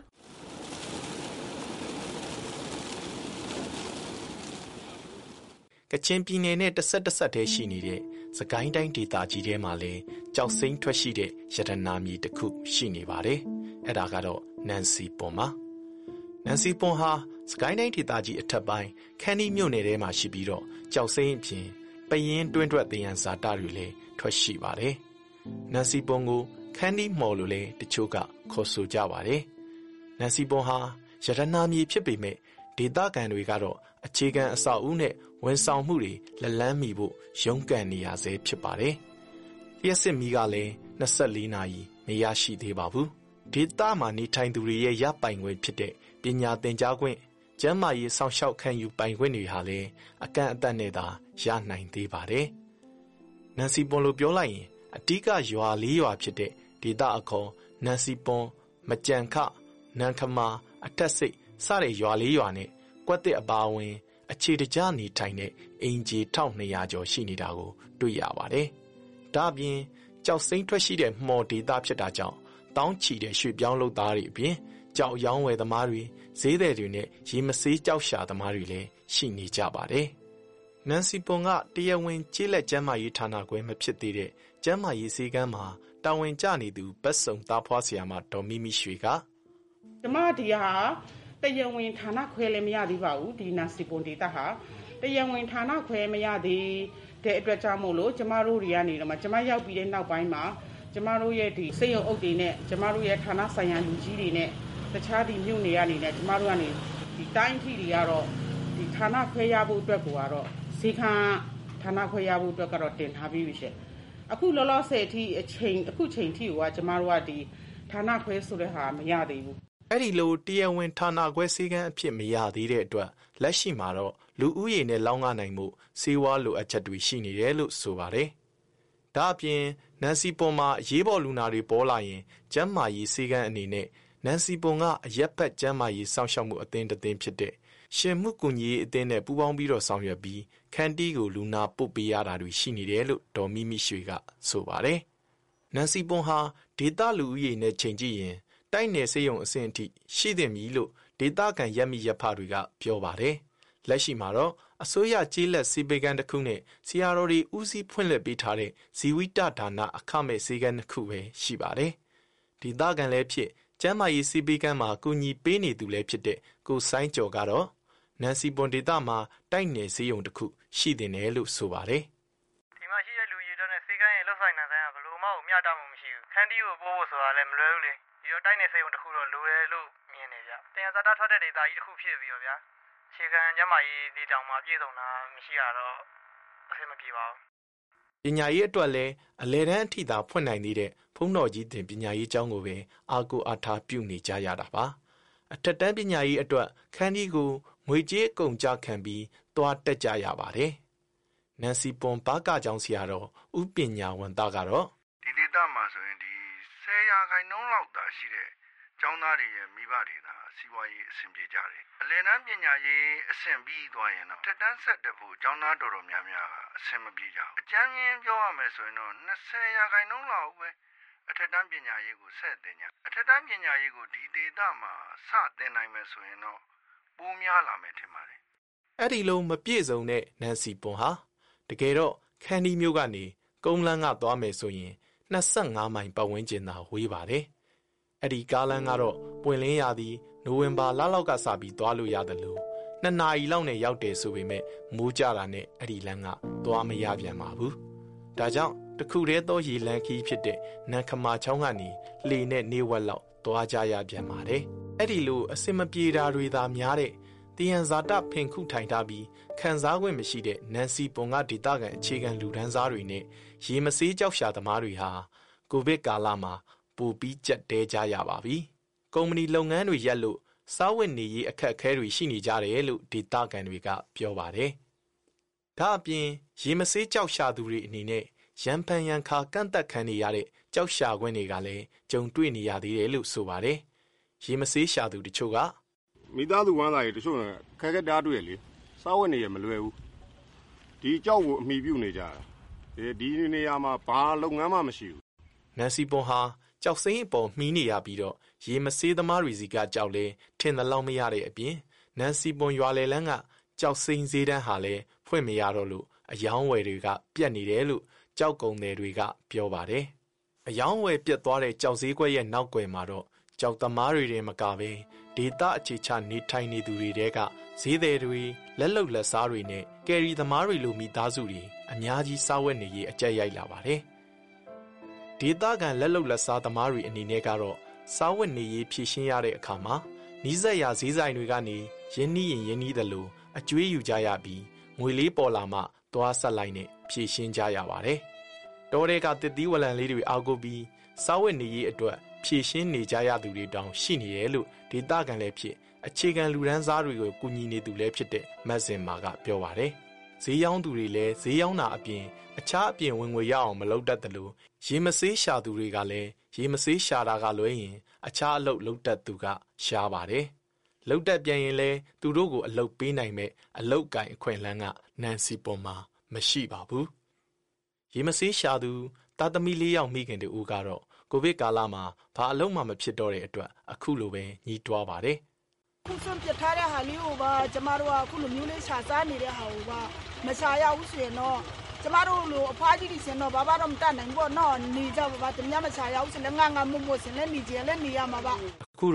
ကချင်ပြည်နယ်နဲ့တစ်ဆက်တစ်ဆက်တည်းရှိနေတဲ့စကိုင်းတိုင်းဒေသကြီးထဲမှာလည်းကြောက်စိမ်းထွက်ရှိတဲ့ရတနာမြေတစ်ခုရှိနေပါတယ်။အဲ့ဒါကတော့နန်စီပွန်ပါ။နန်စီပွန်ဟာစကိုင်းတိုင်းဒေသကြီးအထက်ပိုင်းခန်းဒီမြို့နယ်ထဲမှာရှိပြီးတော့ကြောက်စိမ်းအပြင်ပယင်းတွင်းထွက်သယံဇာတတွေလည်းထွက်ရှိပါတယ်။နန်စီပွန်ကိုခန်းဒီမော်လို့လည်းတချို့ကခေါ်ဆိုကြပါတယ်။နန်စီပွန်ဟာရတနာမြေဖြစ်ပေမဲ့ဒေသခံတွေကတော့အခြေခံအဆောက်အဦနဲ့ဝန်ဆောင်မှုတွေလက်လန်းမီဖို့ရုန်းကန်နေရဆဲဖြစ်ပါတယ်။လျှက်စစ်မီးကလည်း၂၄နာရီမရရှိသေးပါဘူး။ဒေသမှာနေထိုင်သူတွေရဲ့ရပိုင်ခွင့်ဖြစ်တဲ့ပညာသင်ကြားခွင့်ကျန်းမာရေးစောင့်ရှောက်ခံယူပိုင်ခွင့်တွေဟာလည်းအကန့်အသတ်နဲ့သာရနိုင်သေးပါတယ်။နန်စီပွန်လိုပြောလိုက်ရင်အဓိကရွာလေးရွာဖြစ်တဲ့ဒေသအခေါ်နန်စီပွန်မကြံခနန်ခမာအထက်စိတ်စတဲ့ရွာလေးရွာနဲ့ကွက်တစ်အပါအဝင်အခြေတကျနေထိုင်တဲ့အင်ဂျီ၁၂၀၀ကျော်ရှိနေတာကိုတွေ့ရပါတယ်။ဒါ့အပြင်ကြောက်စိမ်းထွက်ရှိတဲ့မှော်ဒေသဖြစ်တာကြောင့်တောင်းချီတဲ့ရွှေပြောင်းလုပ်သားတွေအပြင်ကြောက်ရောင်းဝယ်သမားတွေဈေးသည်တွေနဲ့ရေမဆေးကြောက်ရှာသမားတွေလည်းရှိနေကြပါတယ်။နန်စီပွန်ကတရားဝင်ကျေးလက်ကျန်းမာရေးဌာနခွဲမဖြစ်သေးတဲ့ကျန်းမာရေးဆေးကမ်းမှာတာဝန်ကျနေသူဘတ်စုံသားဖွားဆရာမဒေါ်မီမီရွှေကကျမဒီဟာတရားဝင်ဌာနခွဲလည်းမရသေးပါဘူးဒီနန်စီပွန်ဒေတာဟာတရားဝင်ဌာနခွဲမရသေးတဲ့အတွက်ကြောင့်မို့လို့ကျမတို့တွေကနေတော့မှကျမရောက်ပြီးတဲ့နောက်ပိုင်းမှာကျမတို့ရဲ့ဒီစိတ်ရုံအုပ်တွေနဲ့ကျမတို့ရဲ့ဌာနဆိုင်ရာလူကြီးတွေနဲ့တခြားဒီမြို့နေရနေနဲ့ကျမတို့ကနေဒီတိုင်းထီတွေကတော့ဒီဌာနခွဲရဖို့အတွက်ကိုကတော့ဈေးခံဌာနခွဲရဖို့အတွက်ကတော့တင်ထားပြီးပြီရှင့်အခုလောလောဆယ်အထိအချိန်အခုချိန်ထိကကျမတို့ကဒီဌာနခွဲဆိုတဲ့ဟာမရသေးဘူးအဲ့ဒီလိုတရားဝင်ဌာနခွဲစည်းကမ်းအဖြစ်မရသေးတဲ့အတွက်လက်ရှိမှာတော့လူဦးရေနဲ့လောင်းကားနိုင်မှုစေဝါလိုအပ်ချက်တွေရှိနေတယ်လို့ဆိုပါတယ်။ဒါအပြင်နန်စီပွန်မှာအရေးပေါ်လူနာတွေပေါ်လာရင်ကျန်းမာရေးစည်းကမ်းအနေနဲ့နန်စီပွန်ကအရက်ဖက်ကျန်းမာရေးစောင့်ရှောက်မှုအသင်းတစ်သင်းဖြစ်တဲ့ရှင်မှုကူညီရေးအသင်းနဲ့ပူးပေါင်းပြီးတော့ဆောင်ရွက်ပြီးခန်းတီးကိုလူနာပုတ်ပေးရတာတွေရှိနေတယ်လို့ဒေါ်မီမီရွှေကဆိုပါတယ်။နန်စီပွန်ဟာဒေသလူဦးရေနဲ့ချိန်ကြည့်ရင်တိုက်နယ်စေယုံအဆင့်အထိရှိသင့်ပြီလို့ဒေသခံရက်မိရက်ဖတွေကပြောပါတယ်။လက်ရှိမှာတော့အစိုးရကျေးလက်စီပေကန်တစ်ခုနဲ့စီယာတော်တွေဦးစီးဖွင့်လှစ်ပေးထားတဲ့ဇီဝိတဒါနအခမဲ့စေကန်တစ်ခုပဲရှိပါတယ်။ဒေသခံလည်းဖြစ်ကျမ်းမာရေးစီပေကန်မှာကူညီပေးနေသူလည်းဖြစ်တဲ့ကိုဆိုင်းကျော်ကတော့နန်စီပွန်ဒေသမှာတိုက်နယ်စေယုံတစ်ခုရှိတင်တယ်လို့ဆိုပါတယ်။ဒီမှာရှိတဲ့လူကြီးတွေနဲ့စေကန်ရဲ့လှုပ်ဆိုင်နေဆိုင်ကဘယ်လိုမှမျှတမှုမရှိဘူး။ခန်းတီးကိုပို့ဖို့ဆိုတာလည်းမလွယ်ဘူးလေ။ဒီတော့တိုက်နယ်စေယုံတစ်ခုတော့လိုတယ်လို့မြင်နေကြ။တင်ရဇာတာထွက်တဲ့ဒေသကြီးတစ်ခုဖြစ်ပြီးတော့ဗျာ။ခြေခံကျမ်းမာရေးဒီတောင်မှပြည့်စုံတာမရှိရတော့အဆင်မပြေပါဘူးပညာရေးအတွက်လည်းအလဲတန်းအထိသာဖွင့်နိုင်သေးတဲ့ဖုန်းတော်ကြီးတင်ပညာရေးကျောင်းကိုပဲအာကိုအားထားပြုနေကြရတာပါအထက်တန်းပညာရေးအတွက်ခန်းဒီကိုငွေကြေးအကုန်ကြခံပြီးသွားတက်ကြရပါတယ်နန်စီပွန်ဘာကကျောင်းဆရာတော်ဥပညာဝန်သားကတော့ဒီဒေသမှာဆိုရင်ဒီဆယ်ရာခိုင်နှုန်းလောက်သာရှိတဲ့ကျောင်းသားတွေရဲ့မိဘတွေသာစီးပွားရေးအဆင်ပြေကြတယ်အလယ်တန်းပညာရေးအဆင့်ပြီးသွားရင်တော့ထက်တန်းဆက်တက်ဖို့ကျောင်းသားတော်တော်များများကအဆင်မပြေကြဘူးအကျဉ်းချင်းပြောရမယ်ဆိုရင်တော့၂၀ရာခိုင်နှုန်းလောက်ပဲအထက်တန်းပညာရေးကိုဆက်သင်ကြအထက်တန်းပညာရေးကိုဒီဒေသမှာစသင်နိုင်မယ်ဆိုရင်တော့ပိုများလာမယ်ထင်ပါတယ်အဲ့ဒီလိုမပြည့်စုံတဲ့နန်စီပွန်ဟာတကယ်တော့ခန်းဒီမျိုးကနေကုန်းလန်းကသွားမယ်ဆိုရင်၂၅မိုင်ပတ်ဝန်းကျင်သာဝေးပါတယ်အဲ့ဒီကားလမ်းကတော့ပွင့်လင်းရသည်နိုဝင်ဘာလလောက်ကစပြီးသွားလို့ရတယ်လို့နှစ်နာရီလောက်နဲ့ရောက်တယ်ဆိုပေမဲ့မိုးကြတာနဲ့အဲ့ဒီလမ်းကသွားမရပြန်ပါဘူးဒါကြောင့်တခုတည်းသောရေလမ်းခီးဖြစ်တဲ့နန်ခမာချောင်းကနေလှေနဲ့နေဝက်လောက်သွားကြရပြန်ပါတယ်အဲ့ဒီလိုအစင်မပြေတာတွေသာများတဲ့တီယန်ဇာတဖင်ခုထိုင်ထားပြီးခန်းစားခွင့်မရှိတဲ့နန်စီပွန်ကဒေသခံအခြေခံလူဒန်းစားတွေနဲ့ရေမဆေးကြောက်ရှာသမားတွေဟာကိုဗစ်ကာလမှာပိုပြီးကြက်တဲကြရပါပြီကုမ္ပဏီလုပ်ငန်းတွေရက်လို့စားဝတ်နေရေးအခက်အခဲတွေရှိနေကြတယ်လို့ဒေသခံတွေကပြောပါတယ်ဒါအပြင်ရေမဆေးကြောက်ရှာသူတွေအနေနဲ့ရန်ဖန်ရန်ခါကန့်သက်ခံနေရတဲ့ကြောက်ရှာခွင့်တွေကလည်းကြုံတွေ့နေရသေးတယ်လို့ဆိုပါတယ်ရေမဆေးရှာသူတချို့ကမိသားစုဝမ်းသာတွေတချို့ခက်ခဲတားတွေ့လေစားဝတ်နေရမလွယ်ဘူးဒီကြောက်ကိုအမိပြုနေကြတာဒီနေရာမှာဘာလုပ်ငန်းမှမရှိဘူးနန်စီပွန်ဟာကြောက်စိမ်းအပေါ်မှီးနေရပြီးတော့ရေမဆေးသမားတွေစီကကြောက်လဲထင်သလောက်မရတဲ့အပြင်နန်စီပွန်ရွာလေလန်းကကြောက်စိမ်းဈေးတန်းဟာလည်းဖွင့်မရတော့လို့အယောင်းဝယ်တွေကပြတ်နေတယ်လို့ကြောက်ကုန်တယ်တွေကပြောပါတယ်အယောင်းဝယ်ပြတ်သွားတဲ့ကြောက်ဈေးကွက်ရဲ့နောက်ွယ်မှာတော့ကြောက်သမားတွေတွေမကပဲဒေသအခြေချနေထိုင်နေသူတွေတဲကဈေးသည်တွေလက်လုံလက်စားတွေနဲ့ကယ်ရီသမားတွေလိုမိသားစုတွေအများကြီးစားဝတ်နေရေးအကြက်ရိုက်လာပါတယ်ဒေသခံလက်လုံလက်စားသမားတွေအနေနဲ့ကတော့စားဝတ်နေရေးဖြည့်ရှင်းရတဲ့အခါမှာနီးစပ်ရာဈေးဆိုင်တွေကနေရင်းနှီးရင်ရင်းနှီးတယ်လို့အကျွေးယူကြရပြီးငွေလေးပေါ်လာမှသွားဆက်လိုက်နဲ့ဖြည့်ရှင်းကြရပါတယ်တော်တဲ့ကတစ်သီးဝလံလေးတွေအားကိုပြီးစားဝတ်နေရေးအတွက်ဖြည့်ရှင်းနေကြရသူတွေတောင်ရှိနေတယ်လို့ဒေသခံလည်းဖြစ်အခြေခံလူဒန်းစားတွေကိုကူညီနေသူလည်းဖြစ်တဲ့မတ်စင်မာကပြောပါတယ်ဈေးရောင်းသူတွေလည်းဈေးရောင်းတာအပြင်အခြားအပြင်ဝင်ငွေရအောင်မလုပ်တတ်တယ်လို့ရေမဆေးရှာသူတွေကလည်းရေမဆေးရှာတာကလွဲရင်အခြားအလုပ်လုပ်တတ်သူကရှားပါတယ်လုပ်တတ်ပြန်ရင်လည်းသူတို့ကိုအလုပ်ပေးနိုင်မဲ့အလုပ်ကိုင်အခွင့်အလမ်းကနန်စီပွန်မှာမရှိပါဘူးရေမဆေးရှာသူတာသမီလေးယောက်မိခင်တူကတော့ကိုဗစ်ကာလမှာဘာအလုံးမှမဖြစ်တော့တဲ့အတွက်အခုလိုပဲညီးတွားပါတယ်ခုဆုံးပြထားတဲ့ဟာလေးကိုပါကျမတို့ကအခုလိုမျိုးလေးရှာစားနေတဲ့ဟာကိုပါမရှာရဘူးဆိုရင်တော့ကျမတို့လိုအဖွားကြီးတွေစင်တော့ဘာမှတော့မတတ်နိုင်ဘူးပေါ့နော်နေကြပါပါတမမရှာရဘူးဆိုလည်းငါငါမွတ်မွတ်စင်လည်းနေကြလည်းနေရမှာပါအခုတော့ဒီ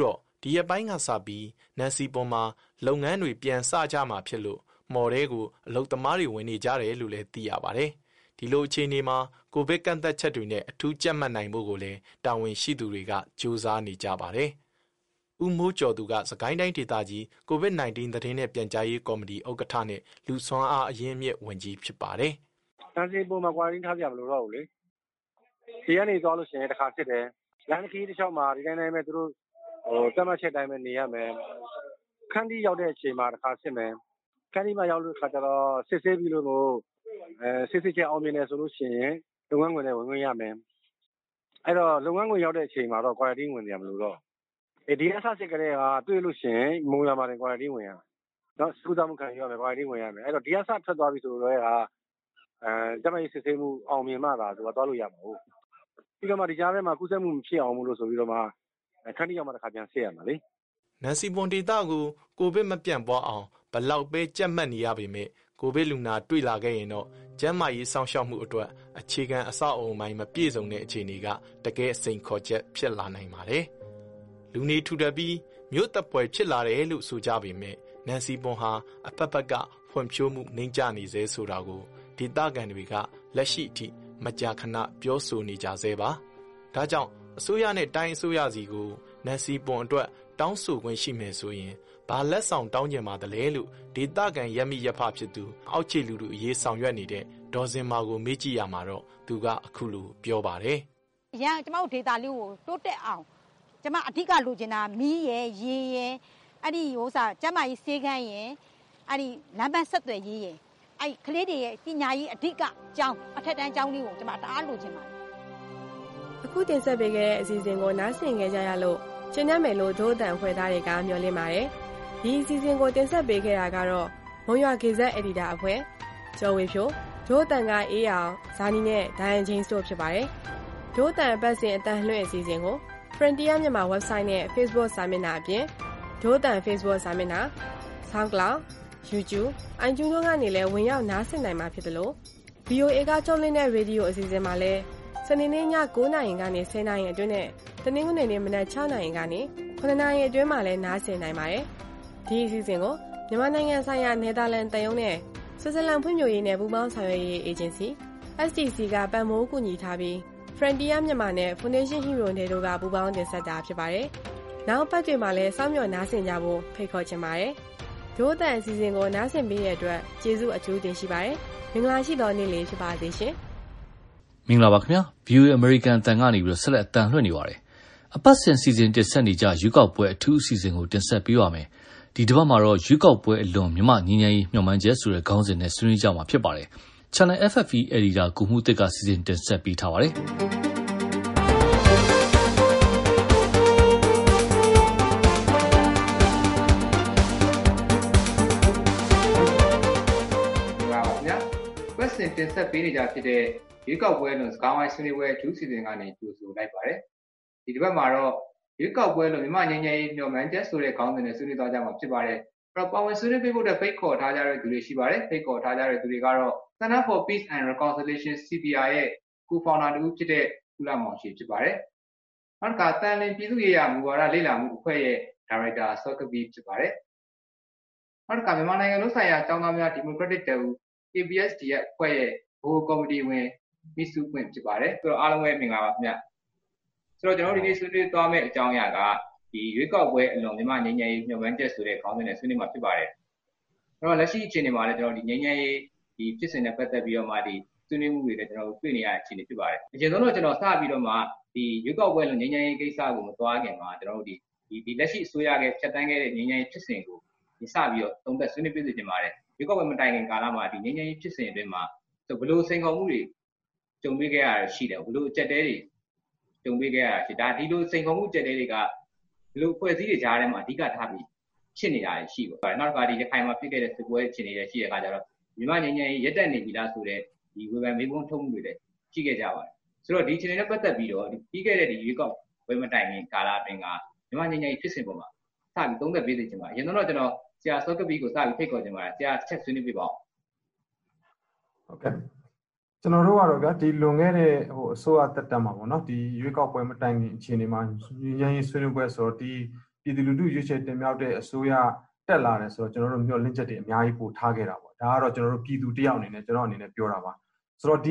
ဒီရက်ပိုင်းကစပြီးနန်စီပေါ်မှာလုပ်ငန်းတွေပြန်စကြမှာဖြစ်လို့မော်တဲကိုအလုပ်သမားတွေဝင်နေကြတယ်လို့လည်းသိရပါတယ်။ဒီလိုအခြေအနေမှာကိုဗစ်ကန့်သက်ချက်တွေနဲ့အထူးကြက်မှတ်နိုင်ဖို့ကိုလည်းတာဝန်ရှိသူတွေကကြိုးစားနေကြပါတယ်။ဦးမိုးကျော်သူကစကိုင်းတိုင်းဒေသကြီးကိုဗစ် -19 သတင်းနဲ့ပြန်ကြားရေးကော်မတီဥက္ကဋ္ဌနဲ့လူဆွမ်းအားအရင်းအမြစ်ဝန်ကြီးဖြစ်ပါတယ်။တန်းစီပုံမှာ quarantine ထားကြမလို့တော့ဘူးလေ။ဒီကနေသွားလို့ရှိရင်တစ်ခါဖြစ်တယ်။လမ်းခီးတစ်လျှောက်မှာဒီတိုင်းတိုင်းပဲသူတို့ဟိုတတ်မှတ်ချက်တိုင်းပဲနေရမယ်။ခန်းတီးရောက်တဲ့အချိန်မှာတစ်ခါဖြစ်မယ်။ခန်းတီးမှာရောက်လို့ခါကျတော့စစ်ဆေးပြီးလို့လို့အဲစစ်စစ်ချက်အောင်မြင်တယ်ဆိုလို့ရှိရင်လုပ်ငန်းခွင်နဲ့ဝင်ခွင့်ရမယ်။အဲ့တော့လုပ်ငန်းခွင်ရောက်တဲ့အချိန်မှာတော့ quarantine ဝင်ကြမလို့တော့အဲဒီအဆစစ်ကလေးကတွေ့လို့ရှိရင်မုံရမှာတင် quarantine ဝင်ရမယ်။နော်စုသားမှုခံရမယ် quarantine ဝင်ရမယ်။အဲ့တော့ဒီအဆထွက်သွားပြီဆိုတော့ကအဲတမန်စစ်ဆေးမှုအောင်မြင်မှသာဆိုတာသွားလို့ရမှာဟုတ်ပြီးတော့မှဒီကြားထဲမှာကုသမှုမဖြစ်အောင်မလို့ဆိုပြီးတော့မှခန်းတီးရောက်မှတစ်ခါပြန်ဆက်ရမှာလေနန်စီပွန်ဒေတာကိုကိုဗစ်မပြန့်ပွားအောင်ဘလောက်ပဲကြက်မှတ်နေရပေမဲ့ကိုဗစ်လူနာတွေ့လာခဲ့ရင်တော့ကျန်းမာရေးစောင့်ရှောက်မှုအတွက်အခြေခံအဆောက်အအုံပိုင်းမပြည့်စုံတဲ့အခြေအနေကတကယ်စိန်ခေါ်ချက်ဖြစ်လာနိုင်ပါတယ်လူနေထူထပ်ပြီးမြို့တပ်ပွဲဖြစ်လာတယ်လို့ဆိုကြပေမဲ့နန်စီပွန်ဟာအဖက်ဖက်ကဖွံ့ဖြိုးမှုနှိမ့်ကျနေစေဆိုတာကိုဒေသခံတွေကလက်ရှိအထိမကြာခဏပြောဆိုနေကြသေးပါဒါကြောင့်အစိုးရနဲ့တိုင်းအစိုးရစီကိုနန်စီပွန်အတွက်တောင်းဆိုခွင့်ရှိမယ်ဆိုရင်ဘာလက်ဆောင်တောင်းကြမှာတလဲလို့ဒေသခံရက်မိရဖဖြစ်သူအောက်ခြေလူလူအရေးဆောင်ရွက်နေတဲ့ဒေါ်စင်မာကိုမေးကြည့်ရမှာတော့သူကအခုလိုပြောပါတယ်အရင်ကျမတို့ဒေသလေးကိုတိုးတက်အောင်ကျမအဓိကလိုချင်တာမီးရယ်ရေရယ်အဲ့ဒီဟိုစားကျမကြီးစေးခန်းရယ်အဲ့ဒီလမ်းပန်းဆက်သွယ်ရေးရယ်အဲ့ကလေးတွေရဲ့ပညာရေးအဓိကကျောင်းအထက်တန်းကျောင်းလေးကိုကျမတအားလိုချင်ပါတယ်အခုတင်ဆက်ပေးခဲ့တဲ့အစီအစဉ်ကိုနားဆင်ကြရလို့ကျင်းရမယ်လို့ဒို့အတန်ဖွဲ့သားတွေကမျှော်လင့်ပါတယ်ဒီအစီအစဉ်ကိုတင်ဆက်ပေးခဲ့တာကတော့မုံရွာကေဇက်အက်ဒီတာအဖွဲ့ကျော်ဝေဖြိုဒို့အတန်ကအေးအောင်ဇာနီနဲ့ဒိုင်ယန်ချင်းစတို့ဖြစ်ပါတယ်ဒို့အတန်အပတ်စဉ်အတန်လွှင့်အစီအစဉ်ကို Frontier မြန်မာ website နဲ့ Facebook စာမျက်နှာအပြင်ဒို့အတန် Facebook စာမျက်နှာ SoundCloud YouTube iTunes တို့ကနေလည်းဝင်ရောက်နားဆင်နိုင်မှာဖြစ်တယ်လို့ ဗီအိုအေ ကထုတ်လွှင့်တဲ့ရေဒီယိုအစီအစဉ်မှာလည်းစနေနေ့ည၉နာရီကနေ၁၀နာရီအတွင်းနဲ့တနင်္ဂနွေနေ့မနက်၆နာရီကနေခုနှစ်နာရီအတွင်းမှာလည်းနားဆင်နိုင်ပါတယ်။ဒီအစီအစဉ်ကိုမြန်မာနိုင်ငံဆိုင်ရာနယ်သာလန်တန်ယုံနဲ့ဆွစ်ဇာလန်ဖွံ့ဖြိုးရေးနဲ့ပူးပေါင်းဆောင်ရွက်ရေးအေဂျင်စီ အက်စ် တီ စီ ကပံ့ပိုးကူညီထားပြီး Frontier မြန်မာနဲ့ Foundation Hero တို့ကပူးပေါင်းတင်ဆက်တာဖြစ်ပါတယ်။နောက်ပတ်တွေမှာလည်းစောင့်မျှော်နားဆင်ကြဖို့ဖိတ်ခေါ်ချင်ပါတယ်။ဒို့အတန်အစီအစဉ်ကိုနားဆင်ပေးတဲ့အတွက်ကျေးဇူးအထူးတင်ရှိပါတယ်။မင်္ဂလာရှိသောနေ့လေးဖြစ်ပါစေရှင်။မင်္ဂလာပါခင်ဗျာ ဗီအိုအေ American အတန်ကနေပြီးတော့ဆက်လက်အတန်လွှင့်နေပါတယ်အပတ်စဉ်စီစဉ်တင်ဆက်နေကြရွေးကောက်ပွဲအထူးအစီအစဉ်ကိုတင်ဆက်ပေးပါမယ်ဒီတစ်ပတ်မှာတော့ရွေးကောက်ပွဲအလွန်မြမငင်းငယ်မျှော်မှန်းချက်ဆိုတဲ့ခေါင်းစဉ်နဲ့ဆွေးနွေးကြမှာဖြစ်ပါတယ် Channel အက်ဖ် အက်ဖ် အီ Editor ကိုမှုတစ်ကစီစဉ်တင်ဆက်ပေးထားပါတယ်ပတ်စဉ်တင်ဆက်ပေးနေကြဖြစ်တဲ့ရွေးကောက်ပွဲလွန်စကားဝိုင်းဆွေးနွေးပွဲအထူးစီစဉ်ကနေကြိုဆိုလိုက်ပါတယ်ဒီတစ်ပတ်မှာတော့ရွေးကောက်ပွဲလွန်မြမငင်းငယ်မျှော်မှန်းချက်ဆိုတဲ့ခေါင်းစဉ်နဲ့ဆွေးနွေးသွားကြမှာဖြစ်ပါတယ်အဲ့တော့ပါဝင်ဆွေးနွေးပေးဖို့အတွက်ဖိတ်ခေါ်ထားကြတဲ့သူတွေရှိပါတယ်ဖိတ်ခေါ်ထားကြတဲ့သူတွေကတော့ Center for Peace and Reconciliation စီ ပီ အာ ရဲ့ Co-founder တူဖြစ်တဲ့ကုလမောင်ရှိဖြစ်ပါတယ်နောက်တစ်ခါတန်လင်းပြည်သူ့ရေးရာမူဝါဒလေ့လာမှုအဖွဲ့ရဲ့ Director ဆော့ကဘီဖြစ်ပါတယ်နောက်တစ်ခါမြန်မာနိုင်ငံလုံးဆိုင်ရာကျောင်းသားများဒီမိုကရက်တစ်တပ်ဦး အေ ဘီ အက်စ် ဒီ ရဲ့အဖွဲ့ရဲ့ဘိုးကော်မတီဝင်မိစုပွင့်ဖြစ်ပါတယ်ဆိုတော့အားလုံးပဲမင်္ဂလာပါခင်ဗျဆိုတော့ကျွန်တော်တို့ဒီနေ့ဆွေးနွေးသွားမယ့်အကြောင်းအရာကဒီရွေးကောက်ပွဲအလွန်မြန်မာငြိမ်းချမ်းရေးမျှော်မှန်းချက်ဆိုတဲ့ခေါင်းစဉ်နဲ့ဆွေးနွေးမှာဖြစ်ပါတယ်အဲ့တော့လက်ရှိအခြေအနေမှာလည်းကျွန်တော်ဒီငြိမ်းချမ်းရေးဒီဖြစ်စဉ်နဲ့ပတ်သက်ပြီးတော့မှဒီဆွေးနွေးမှုတွေလည်းကျွန်တော်တို့တွေ့နေရတဲ့အခြေအနေဖြစ်ပါတယ်အရင်ဆုံးတော့ကျွန်တော်စပြီးတော့မှဒီရွေးကောက်ပွဲလွန်ငြိမ်းချမ်းရေးကိစ္စကိုမသွားခင်မှာကျွန်တော်တို့ဒီဒီလက်ရှိအစိုးရရဲ့ဖြတ်တန်းခဲ့တဲ့ငြိမ်းချမ်းရေးဖြစ်စဉ်ကိုဒီစပြီးတော့သုံးသပ်ဆွေးနွေးပြည့်စုံတင်ပါတယ်ရွေးကောက်ပွဲမတိုင်ခင်ကာလမှာဒီငြိမ်းချမ်းရေးဖြစ်စဉ်အတွင်းမှာဆိုဘလို့စိန်ခေါ်မှုတွေကြုံတွေ့ခဲ့ရတာရှိတယ်ဘလို့အကြက်တဲတွေကြုံတွေ့ခဲ့ရတာရှိဒါဒီလိုစိန်ခေါ်မှုကြက်တဲတွေကဘလို့ဖွဲ့စည်းတွေကြားထဲမှာအဓိကထားပြီးဖြစ်နေတာရှိပေါ့နောက်တစ်ခါဒီရခိုင်မှာဖြစ်ခဲ့တဲ့စစ်ပွဲအခြေအနေတွေရှိတဲ့အခါကျတော့မြန်မာငြိမ်းချမ်းရေးရက်တက်နေပြီလားဆိုတဲ့ဒီဝေဖန်မေးခွန်းထုတ်မှုတွေလည်းရှိခဲ့ကြပါတယ်ဆိုတော့ဒီအခြေအနေနဲ့ပတ်သက်ပြီးတော့ပြီးခဲ့တဲ့ဒီရွေးကောက်ပွဲမတိုင်ခင်ကာလအတွင်းကမြန်မာငြိမ်းချမ်းရေးဖြစ်စဉ်ပေါ်မှာစပြီးသုံးသပ်ပေးသိချင်ပါအရင်တော့ကျွန်တော်ဆရာစောကပီကိုစပြီးဖိတ်ခေါ်ချင်ပါတယ်ဆရာချက်ဆွေးနွေးပြပါဦးဟုတ်ကဲ့ကျွန်တော်တို့ကတော့ဗျာဒီလွန်ခဲ့တဲ့ဟိုအစိုးရတက်တက်မှာပေါ့နော်ဒီရွေးကောက်ပွဲမတိုင်ခင်အခြေအနေမှာညဉ့်ညဉ့်ဆွေးနွေးပွဲဆိုတော့ဒီဒီပြည်သူလူထုရွေးချယ်တင်မြှောက်တဲ့အစိုးရတက်လာတယ်ဆိုတော့ကျွန်တော်တို့မျှော်လင့်ချက်တွေအများကြီးပို့ထားခဲ့တာပေါ့ဒါကတော့ကျွန်တော်တို့ပြည်သူတယောက်အနေနဲ့ကျွန်တော်အနေနဲ့ပြောတာပါဆိုတော့ဒီ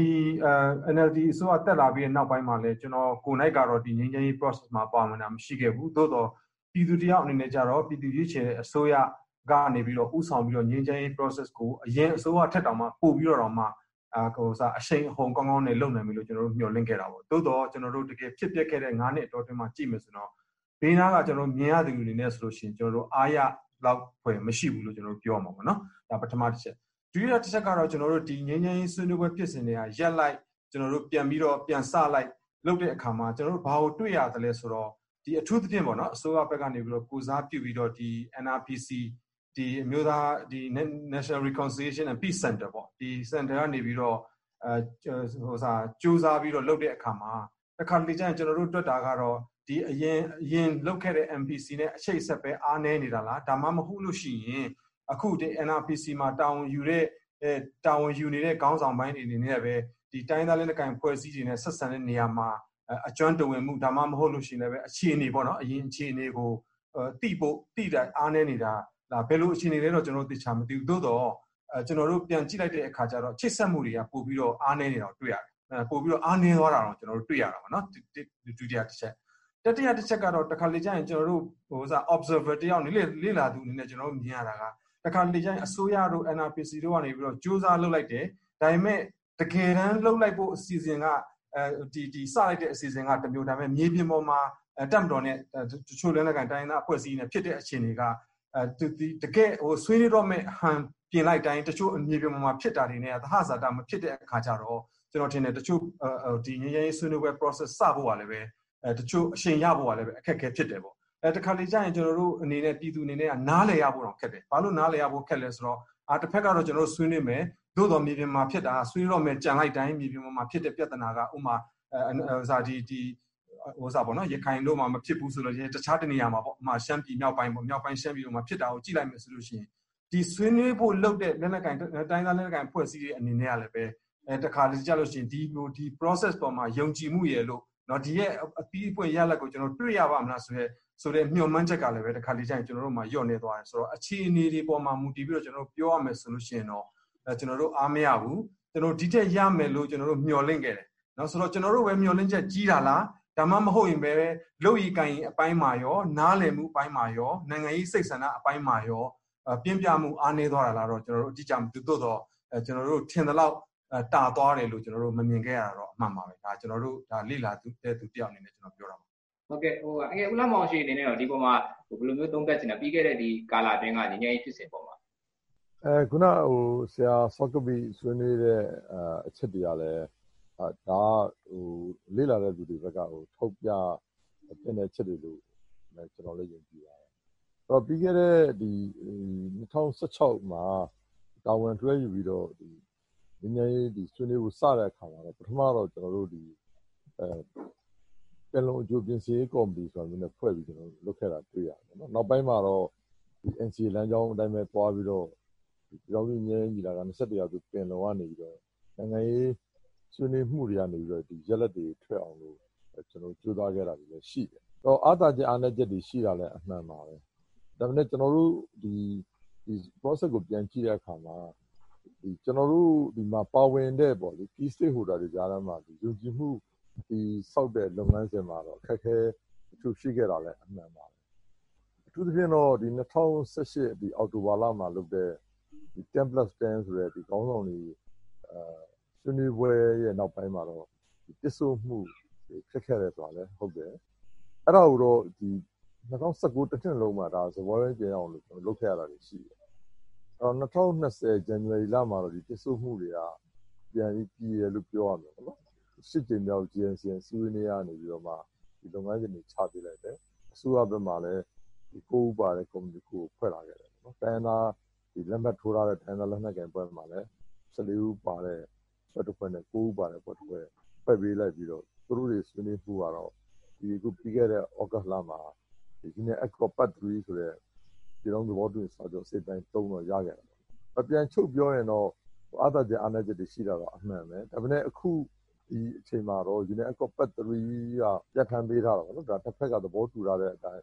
N L D အစိုးရတက်လာပြီးတဲ့နောက်ပိုင်းမှာလည်းကျွန်တော်ကိုယ်နိုင်ကတော့ဒီငြိမ်းချမ်းရေး process မှာပါဝင်တာမရှိခဲ့ဘူးသို့တော့ပြည်သူတယောက်အနေနဲ့ကြတော့ပြည်သူရွေးချယ်တဲ့အစိုးရကနေပြီးတော့ဥဆောင်ပြီးတော့ငြိမ်းချမ်းရေး process ကိုအရင်အစိုးရထက်တောင်မှပို့ပြီးတော့မှအာဟိုစားအရှိန်အဟုန်ကောင်းကောင်းနဲ့လုပ်နိုင်ပြီလို့ကျွန်တော်တို့မျှော်လင့်ခဲ့တာပေါ့သို့တော့ကျွန်တော်တို့တကယ်ဖြစ်ပျက်ခဲ့တဲ့၅နှစ်အတော်အတွင်းမှာကြည့်မယ်ဆိုတော့ဘေးနားကကျွန်တော်မြင်ရသူတွေနဲ့ဆိုလို့ရှိရင်ကျွန်တော်တို့အားရလောက်ဖွယ်မရှိဘူးလို့ကျွန်တော်တို့ပြောမှာပေါ့နော်ဒါပထမတစ်ချက်ဒုတိယတစ်ချက်ကတော့ကျွန်တော်တို့ဒီငြိမ်းချမ်းရေးဆွေးနွေးပွဲဖြစ်စဉ်တွေကရက်လိုက်ကျွန်တော်တို့ပြန်ပြီးတော့ပြန်စလိုက်လုပ်တဲ့အခါမှာကျွန်တော်တို့ဘာကိုတွေ့ရတယ်လဲဆိုတော့ဒီအထူးသဖြင့်ပေါ့နော်အစိုးရဘက်ကနေပြီးတော့ကိုစားပြုပြီးတော့ဒီ N R P C ဒီအမျိုးသားဒီ National Reconciliation and Peace Center ပေါ့ဒီ center ကနေပြီးတော့အဲဟိုစားစူးစမ်းပြီးတော့လုပ်တဲ့အခါမှာတစ်ခါတလေကျရင်ကျွန်တော်တို့တွေ့တာကတော့ဒီအရင်အရင်လုပ်ခဲ့တဲ့ M P C နဲ့အချိတ်ဆက်ပဲအားနည်းနေတာလားဒါမှမဟုတ်လို့ရှိရင်အခုဒီ N R P C မှာတာဝန်ယူတဲ့အဲတာဝန်ယူနေတဲ့ခေါင်းဆောင်ပိုင်းတွေအနေနဲ့ပဲဒီတိုင်းသားလက်နက်ကိုင်ဖွဲ့စည်းတွေနဲ့ဆက်ဆံတဲ့နေရာမှာအကျွမ်းတဝင်မှုဒါမှမဟုတ်လို့ရှိရင်လည်းအခြေအနေပေါ့နော်အရင်အခြေအနေကိုတိဖို့တိတိုင်းအားနည်းနေတာဒါဘယ်လိုအခြေအနေလဲတော့ကျွန်တော်တို့သိချာမသိဘူးသို့တော့အဲကျွန်တော်တို့ပြန်ကြည့်လိုက်တဲ့အခါကျတော့ချိတ်ဆက်မှုတွေကပို့ပြီးတော့အားနည်းနေတာကိုတွေ့ရတယ်အဲပို့ပြီးတော့အားနည်းသွားတာတော့ကျွန်တော်တို့တွေ့ရတာပါနော်ဒုတိယတစ်ချက်တတိယတစ်ချက်ကတော့တစ်ခါလေကျရင်ကျွန်တော်တို့ဟိုစား observer တယောက်နေလေ့လာသူအနေနဲ့ကျွန်တော်တို့မြင်ရတာကတစ်ခါလေကျရင်အစိုးရတို့ N R P C တို့ကနေပြီးတော့စူးစမ်းလုပ်လိုက်တယ်ဒါပေမဲ့တကယ်တမ်းလုပ်လိုက်ဖို့အစီအစဉ်ကအဲဒီဒီစလိုက်တဲ့အစီအစဉ်ကတမျိုးဒါပေမဲ့မြေပြင်ပေါ်မှာတက်မတော်နဲ့တချို့လက်နက်ကိုင်တိုင်းသားအဖွဲ့အစည်းနဲ့ဖြစ်တဲ့အခြေအနေကအဲဒီတကယ်ဟိုဆွေးနွေးတော့မဲ့ဟန်ပြင်လိုက်တိုင်းတချို့မြေပြင်ပေါ်မှာဖြစ်တာတွေနဲ့သဟဇာတမဖြစ်တဲ့အခါကျတော့ကျွန်တော်ထင်တယ်တချို့ဒီငြိမ်းချမ်းရေးဆွေးနွေးပွဲ process စဖို့ကလည်းပဲအဲတချို့အရှင်ရဖို့ကလည်းပဲအခက်အခဲဖြစ်တယ်ပေါ့အဲတခါလေကြာရင်ကျွန်တော်တို့အနေနဲ့ပြည်သူအနေနဲ့ကနားလည်ရဖို့တော့ခက်တယ်ဘာလို့နားလည်ရဖို့ခက်လဲဆိုတော့အာတစ်ဖက်ကတော့ကျွန်တော်တို့ဆွေးနွေးမယ်သို့တော်မြေပြင်မှာဖြစ်တာဆွေးတော့မယ်ကြံလိုက်တိုင်းမြေပြင်မှာဖြစ်တဲ့ပြဿနာကဥမာအဲဇာဒီဒီဟိုစားပေါ့နော်ရခိုင်တို့မှာမဖြစ်ဘူးဆိုလို့တခြားတနေရာမှာပေါ့ဥမာရှမ်းပြည်မြောက်ပိုင်းပေါ့မြောက်ပိုင်းရှမ်းပြည်တို့မှာဖြစ်တာကိုကြည့်လိုက်မယ်ဆိုလို့ရှိရင်ဒီဆွေးနွေးဖို့လုပ်တဲ့လက်နက်ကိုင်တိုင်းသားလက်နက်ကိုင်ဖွဲ့စည်းတဲ့အနေနဲ့ကလည်းပဲအဲတခါလေကြာလို့ရှိရင်ဒီဒီ process ပေါ်မှာယုံကြည်မှုရဲ့လို့နော်ဒီရဲ့အပြီးအပွင့်ရလက်ကိုကျွန်တော်တွေ့ရပါမလားဆိုရဲဆိုတဲ့မျှော်မှန်းချက်ကလည်းပဲတခါလေကြာရင်ကျွန်တော်တို့မှာညော့နေသွားတယ်ဆိုတော့အခြေအနေတွေပေါ်မှာမူတည်ပြီးတော့ကျွန်တော်တို့ပြောရမယ်ဆိုလို့ရှိရင်တော့ကျွန်တော်တို့အားမရဘူးကျွန်တော်ဒီထက်ရမယ်လို့ကျွန်တော်တို့မျှော်လင့်ခဲ့တယ်နော်ဆိုတော့ကျွန်တော်တို့ပဲမျှော်လင့်ချက်ကြီးတာလားဒါမှမဟုတ်ရင်ပဲလုပ်ရည်ကိုင်အပိုင်းမှာရောနားလည်မှုအပိုင်းမှာရောနိုင်ငံရေးစိတ်ဆန္ဒအပိုင်းမှာရောပြင်းပြမှုအားနည်းသွားတာလားတော့ကျွန်တော်တို့အကြည့်ကြမသိတော့တော့ကျွန်တော်တို့ထင်သလောက်တာသွားတယ်လို့ကျွန်တော်တို့မမြင်ခဲ့ရတာတော့အမှန်ပါပဲဒါကျွန်တော်တို့ဒါလိလာသူတဲ့သူတယောက်အနေနဲ့ကျွန်တော်ပြောတာပါဟုတ်ကဲ့ဟိုအငယ်ဦးလာမောင်ရှိအနေနဲ့တော့ဒီပေါ်မှာဟိုဘယ်လိုမျိုးသုံးသပ်ချင်တာပြီးခဲ့တဲ့ဒီကာလအတွင်းကညီညီဖြစ်စဉ်ပေါ်မှာအဲခုနဟိုဆရာဆော့ကဘီဆွေးနွေးတဲ့အချက်တွေကလည်းအဲဒါဟိုလိလာတဲ့သူတွေဘက်ကဟိုထုတ်ပြတဲ့တဲ့ချက်တွေလို့ကျွန်တော်လည်းယုံကြည်ပါတယ်အဲ့တော့ပြီးခဲ့တဲ့ဒီ၂၀၁၆မှာတာဝန်တွဲယူပြီးတော့ဒီညီညီဒီဆွေးနွေးဖို့စတဲ့အခါမှာတော့ပထမတော့ကျွန်တော်တို့ဒီအဲပြန်လုံအကျိုးပြင်ဆင်ရေးကော်မတီဆိုတာမျိုးနဲ့ဖွဲ့ပြီးကျွန်တော်တို့လုပ်ခဲ့တာတွေ့ရတယ်နော်နောက်ပိုင်းမှာတော့ဒီ N C A လမ်းကြောင်းအတိုင်းပဲပွားပြီးတော့ဒီကြောင်းကြီးမြဲညီလာက၂၁ရာစုပြင်လုံကနေပြီးတော့နိုင်ငံရေးဆွေးနွေးမှုတွေကနေပြီးတော့ဒီရက်လက်တွေထွက်အောင်လို့ကျွန်တော်ကြိုးစားခဲ့တာတွေလည်းရှိတယ်တော့အားသာချက်အားနည်းချက်တွေရှိတာလည်းအမှန်ပါပဲဒါပေမဲ့ကျွန်တော်တို့ဒီဒီ process ကိုပြန်ကြည့်တဲ့အခါမှာဒီကျွန်တော်တို့ဒီမှာပါဝင်တဲ့ပေါ့လေ key stakeholder တွေကြားထဲမှာဒီယုံကြည်မှုဒီစောက်တဲ့လုပ်ငန်းစဉ်မှာတော့အခက်အခဲအထူးရှိခဲ့တာလည်းအမှန်ပါပဲအထူးသဖြင့်တော့ဒီ၂၀၁၈ဒီအောက်တိုဘာလမှာလုပ်တဲ့ဒီ ten plus ten ဆိုတဲ့ဒီခေါင်းဆောင်တွေအဲဆွေးနွေးပွဲရဲ့နောက်ပိုင်းမှာတော့ဒီတစ္ဆုတ်မှုဖြစ်ခဲ့တယ်ဆိုတာလည်းဟုတ်တယ်အဲ့ဒါကိုတော့ဒီ၂၀၁၉တစ်နှစ်လုံးမှာဒါသဘောရင်းကျအောင်လို့ကျွန်တော်လုပ်ခဲ့ရတာရှိတယ်အဲ့တော့၂၀၂၀ January လမှာတော့ဒီတစ္ဆုတ်မှုတွေကပြန်ပြီးပြည်ရလို့ပြောရမယ်ပေါ့နော်ရှစ်ကြိမ်မြောက် G N C N စီးပွားရေးကနေပြီးတော့မှဒီလုပ်ငန်းစဉ်တွေချပေးလိုက်တယ်အစိုးရဘက်မှာလည်းဒီကိုဥပါတဲ့ကော်မတီကိုဖွဲ့လာခဲ့တယ်နော်တိုင်းသားဒီလက်မှတ်ထိုးထားတဲ့တိုင်းသားလက်မှတ်ကန်ပွဲမှာလည်း၁၄ဦးပါတဲ့ဘက်တစ်ဖွဲ့နဲ့ကိုဥပါတဲ့ဘက်တစ်ဖွဲ့ဖွဲ့ပေးလိုက်ပြီးတော့သူတို့တွေဆွေးနွေးမှုကတော့ဒီအခုပြီးခဲ့တဲ့ August လမှာဒီနေ့ Accord Part three ဆိုတဲ့ဒီလုံးသဘောတူစာချုပ်စိတ်တိုင်းသုံးတော့ရခဲ့တယ်အပြန်ချုပ်ပြောရင်တော့အားသာချက်အားနည်းချက်တွေရှိတာတော့အမှန်ပဲဒါပေမဲ့အခုဒီအချိန်မှာတော့ Union Accord Part three ကပြဋ္ဌာန်းပေးထားတာပေါ့နော်ဒါတစ်ဖက်ကသဘောတူထားတဲ့အတိုင်း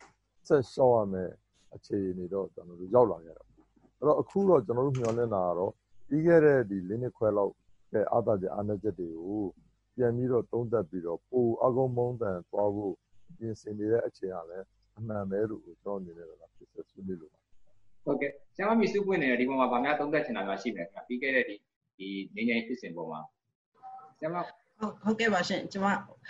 ဆက်ရှောက်ရမယ်အခြေအနေတော့ကျွန်တော်တို့ရောက်လာခဲ့တာအဲ့တော့အခုတော့ကျွန်တော်တို့မျှော်လင့်တာကတော့ပြီးခဲ့တဲ့ဒီလေးနှစ်ခွဲလောက်တဲ့အာသာချက်အာဏာချက်တွေကိုပြန်ပြီးတော့သုံးသပ်ပြီးတော့ပိုအကုန်းမုန်းတန်သွားဖို့ပြင်ဆင်နေတဲ့အခြေအရလည်းအမှန်ပဲလို့ကျွန်တော်အနေနဲ့တော့ဖြစ်ဆက်ဆွေးနွေးလို့ပါဟုတ်ကဲ့ဆရာမမြစုပွင့်နေတဲ့ဒီပေါ်မှာဗာများသုံးသပ်ချင်တာများရှိမယ်ခင်ဗျာပြီးခဲ့တဲ့ဒီဒီငင်းငင်းဖြစ်စဉ်ပေါ်မှာဆရာမဟုတ်ကဲ့ပါရှင်ကျွန်မ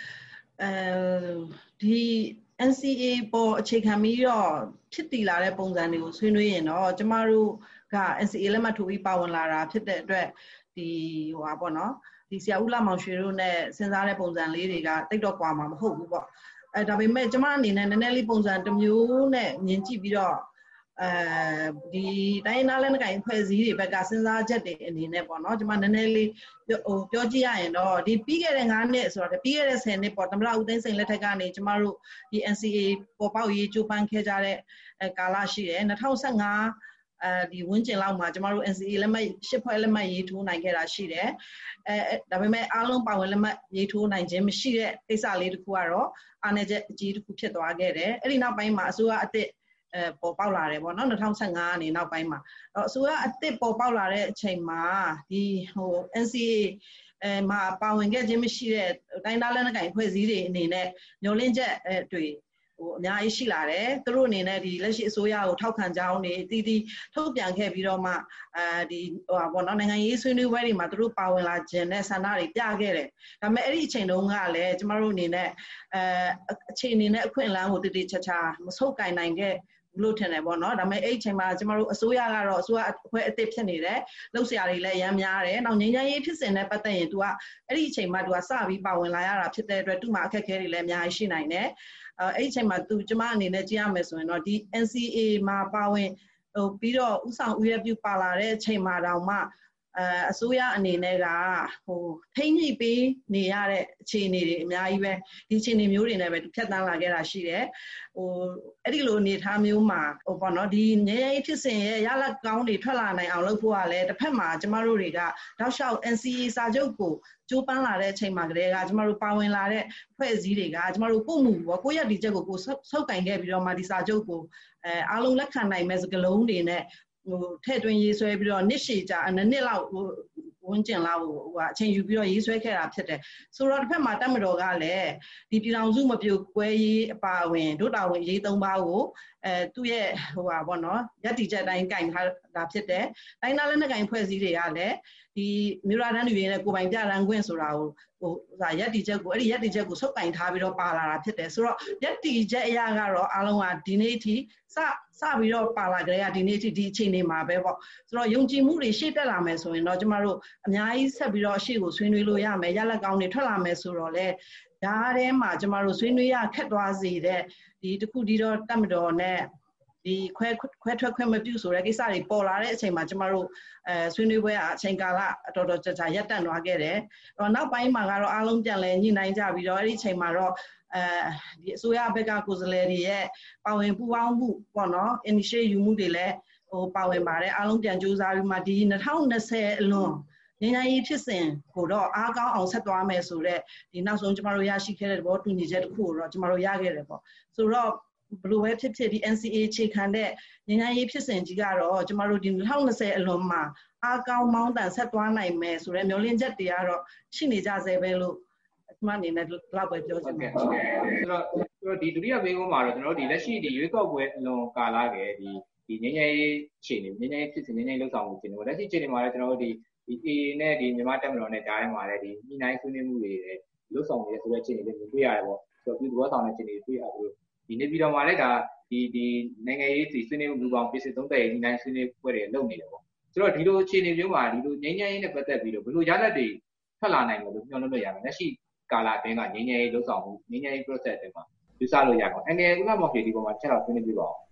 အဲဒီ N C A ပေါ်အခြေခံပြီးတော့ဖြစ်တည်လာတဲ့ပုံစံတွေကိုဆွေးနွေးရင်တော့ကျမတို့က N C A လက်မှတ်ထိုးပြီးပါဝင်လာတာဖြစ်တဲ့အတွက်ဒီဟိုပါပေါ့နော်ဒီဆရာဦးလှမောင်ရွှေတို့နဲ့စဉ်းစားတဲ့ပုံစံလေးတွေကတိတ်တော့ကွာမှာမဟုတ်ဘူးပေါ့အဲဒါပေမဲ့ကျမအနေနဲ့နည်းနည်းလေးပုံစံတစ်မျိုးနဲ့မြင်ကြည့်ပြီးတော့အဲဒီတိုင်းနားလက်နက်ကိုင်ဖွဲ့စည်းတွေဘက်ကစဉ်းစားချက်တွေအနေနဲ့ပေါ့နော်ကျမနည်းနည်းလေးဟိုပြောကြည့်ရရင်တော့ဒီပြီးခဲ့တဲ့၅နှစ်ဆိုတော့ပြီးခဲ့တဲ့ဆယ်နှစ်ပေါ့သမ္မတဦးသိန်းစိန်လက်ထက်ကနေကျမတို့ဒီ N C A ပေါ်ပေါက်ရေးကြိုးပမ်းခဲ့ကြတဲ့ကာလရှိတယ်၂၀၁၅အဲဒီဝန်းကျင်လောက်မှာကျမတို့ N C A လက်မှတ်ရှစ်ဖွဲ့လက်မှတ်ရေးထိုးနိုင်ခဲ့တာရှိတယ်အဲဒါပေမဲ့အားလုံးပါဝင်လက်မှတ်ရေးထိုးနိုင်ခြင်းမရှိတဲ့ကိစ္စလေးတစ်ခုကတော့အားနည်းချက်အကြီးတစ်ခုဖြစ်သွားခဲ့တယ်အဲ့ဒီနောက်ပိုင်းမှာအစိုးရအသစ်အဲပေါ်ပေါက်လာတယ်ပေါ့နော်၂၀၁၅ကနေနောက်ပိုင်းမှာအစိုးရအသစ်ပေါ်ပေါက်လာတဲ့အချိန်မှာဒီဟို N C A အဲမှာပါဝင်ခဲ့ခြင်းမရှိတဲ့တိုင်းဒေသလက်နက်ကိုင်ဖွဲ့စည်းတွေအနေနဲ့ညှို့လင့်ချက်အဲတွေဟိုအများကြီးရှိလာတယ်သူတို့အနေနဲ့ဒီလက်ရှိအစိုးရကိုထောက်ခံကြောင်းနေအသီးသီးထုတ်ပြန်ခဲ့ပြီးတော့မှအဲဒီဟိုပေါ့နော်နိုင်ငံရေးဆွေးနွေးပွဲတွေမှာသူတို့ပါဝင်လာခြင်းနဲ့ဆန္ဒတွေပြခဲ့တယ်ဒါပေမဲ့အဲ့ဒီအချိန်တုန်းကလည်းကျမတို့အနေနဲ့အဲအခြေအနေနဲ့အခွင့်အလမ်းကိုတည်တည်ချာချာမဆုတ်ကင်နိုင်ခဲ့လို့ထင်တယ်ပေါ့နော်ဒါပေမဲ့အဲ့ဒီအချိန်မှာကျမတို့အစိုးရကတော့အစိုးရအဖွဲ့အသစ်ဖြစ်နေတယ်လှုပ်ရှားတွေလည်းရမ်းများတယ်နောက်ငြိမ်းချမ်းရေးဖြစ်စဉ်နဲ့ပတ်သက်ရင် तू ကအဲ့ဒီအချိန်မှာ तू ကစပြီးပါဝင်လာရတာဖြစ်တဲ့အတွက်သူ့မှာအခက်အခဲတွေလည်းအများကြီးရှိနိုင်တယ်အဲအဲ့ဒီအချိန်မှာ तू ကျမအနေနဲ့ကြည့်ရမယ်ဆိုရင်တော့ဒီ N C A မှာပါဝင်ဟိုပြီးတော့ဥဆောင်ဦးရပြုပါလာတဲ့အချိန်မှာတောင်မှအဲအစိုးရအနေနဲ့ကဟိုထိမ့်ညှိပေးနေရတဲ့အခြေအနေတွေအများကြီးပဲဒီအခြေအနေမျိုးတွေနဲ့ပဲဖြတ်တန်းလာခဲ့တာရှိတယ်ဟိုအဲ့ဒီလိုအနေထားမျိုးမှာဟိုပေါ့နော်ဒီငြိမ်းချမ်းရေးဖြစ်စဉ်ရဲ့ရလဒ်ကောင်းတွေထွက်လာနိုင်အောင်လုပ်ဖို့ကလည်းတစ်ဖက်မှာကျမတို့တွေကတောက်လျှောက် N C A စာချုပ်ကိုကျိုးပန်းလာတဲ့အချိန်မှာကလေးကကျမတို့ပါဝင်လာတဲ့ဖွဲ့စည်းတွေကကျမတို့ကိုယ့်မှုပေါ့ကိုယ့်ရည်တည်ချက်ကိုကိုယ်ဆုပ်ကင်ခဲ့ပြီးတော့မှဒီစာချုပ်ကိုအဲအားလုံးလက်ခံနိုင်မဲ့စကလုံးတွေနဲ့ဟိုထဲ့တွင်ရေးဆွဲပြီးတော့နှစ်ရှည်ကြာနှစ်နှစ်လောက်ဟိုဝန်းကျင်လောက်ဟိုအချိန်ယူပြီးတော့ရေးဆွဲခဲ့တာဖြစ်တယ်ဆိုတော့တစ်ဖက်မှာတမတော်ကလည်းဒီပြည်တော်စုမပြိုကွဲရေးအပါအဝင်ဒုတာဝန်ရေးသုံးပါးကိုအဲသူ့ရဲ့ဟိုပါပေါ့နော်ရည်တည်ချက်တိုင်းကင်ထားတာဖြစ်တယ်တိုင်းသားလက်နက်ကိုင်ဖွဲ့စည်းတွေကလည်းဒီမြို့ရတန်းတွေနဲ့ကိုပိုင်ပြရန်ခွင့်ဆိုတာကိုဟိုဟာရည်တည်ချက်ကိုအဲ့ဒီရည်တည်ချက်ကိုဆုတ်ကင်ထားပြီးတော့ပါလာတာဖြစ်တယ်ဆိုတော့ရည်တည်ချက်အရာကတော့အားလုံးကဒီနေ့ထိစစပြီးတော့ပါလာကြရဒီနေ့ထိဒီအချိန်နေမှာပဲပေါ့ဆိုတော့ယုံကြည်မှုတွေရှေ့တက်လာမယ်ဆိုရင်တော့ကျမတို့အများကြီးဆက်ပြီးတော့အရှိကိုဆွေးနွေးလို့ရမယ်ရလက်ကောင်းတွေထွက်လာမယ်ဆိုတော့လေဒါထဲမှာကျမတို့ဆွေးနွေးရခက်သွားစေတဲ့ဒီတခုဒီတော့တတ်မတော်နဲ့ဒီခွဲခွဲထွက်ခွင့်မပြုဆိုတဲ့ကိစ္စတွေပေါ်လာတဲ့အချိန်မှာကျမတို့အဲဆွေးနွေးပွဲအချိန်ကာလတော်တော်ကြာကြာရပ်တန့်သွားခဲ့တယ်။တော့နောက်ပိုင်းမှာကတော့အားလုံးပြန်လဲညှိနှိုင်းကြပြီးတော့အဲ့ဒီအချိန်မှာတော့အဲဒီအစိုးရဘက်ကကိုယ်စားလှယ်တွေရဲ့ပါဝင်ပူးပေါင်းမှုပေါ့နော် initiative ယူမှုတွေလည်းဟိုပါဝင်ပါတယ်အားလုံးပြန်ကြိုးစားပြီးမှဒီ၂၀၂၀အလွန်ငြိမ်းချမ်းရေးဖြစ်စဉ်ကိုတော့အားကောင်းအောင်ဆက်သွားမယ်ဆိုတော့ဒီနောက်ဆုံးကျမတို့ရရှိခဲ့တဲ့ဘောတူညီချက်တစ်ခုကိုတော့ကျမတို့ရခဲ့တယ်ပေါ့ဆိုတော့ဘလို့ပဲဖြစ်ဖြစ်ဒီ N C A ခြေခံတဲ့ငြိမ်းချမ်းရေးဖြစ်စဉ်ကြီးကတော့ကျမတို့ဒီ၂၀၂၀အလွန်မှာအားကောင်းမောင်းတန်ဆက်သွားနိုင်မယ်ဆိုတော့မျှော်လင့်ချက်တွေကတော့ရှိနေကြဆဲပဲလို့ကျမအနေနဲ့လောက်ပဲပြောချင်ပါတယ်ဆိုတော့ဆိုတော့ဒီဒုတိယဘေးကုန်းမှာတော့ကျွန်တော်တို့ဒီလက်ရှိဒီရွေးကောက်ပွဲအလွန်ကာလကဒီဒီငြိမ်းချမ်းရေးအခြေအနေငြိမ်းချမ်းရေးဖြစ်စဉ်ငြိမ်းချမ်းရေးလှုပ်ဆောင်မှုအခြေအနေပေါ့လက်ရှိအခြေအနေမှာလည်းကျွန်တော်တို့ဒီဒီ A နဲ့ဒီမြန်မာတပ်မတော်နဲ့ကြားထဲမှာလည်းဒီညှိနှိုင်းဆွေးနွေးမှုတွေလှုပ်ဆောင်နေတဲ့ဆိုတဲ့အခြေအနေလေးကိုတွေ့ရတယ်ပေါ့ဆိုတော့ဒီသဘောဆောင်တဲ့အခြေအနေတွေ့ရတယ်ဒီနေပြည်တော်မှာလည်းဒါဒီဒီနိုင်ငံရေးစီဆွေးနွေးမှုပေါင်းပြည်စစ်သုံးသက်ညှိနှိုင်းဆွေးနွေးပွဲတွေလုပ်နေတယ်ပေါ့ဆိုတော့ဒီလိုအခြေအနေမျိုးမှာဒီလိုငြိမ်းချမ်းရေးနဲ့ပတ်သက်ပြီးတော့ဘယ်လိုရလဒ်တွေထွက်လာနိုင်လို့မျှော်လင့်လို့ရမယ်လက်ရှိကာလအတွင်းကငြိမ်းချမ်းရေးလှုပ်ဆောင်မှုငြိမ်းချမ်းရေး process တွေမှာယူဆလို့ရပါမယ်အနေနဲ့ဥပမာဖြေဒီပေါ်မှာချက်တော့ဆွေးနွေးပြပါအောင်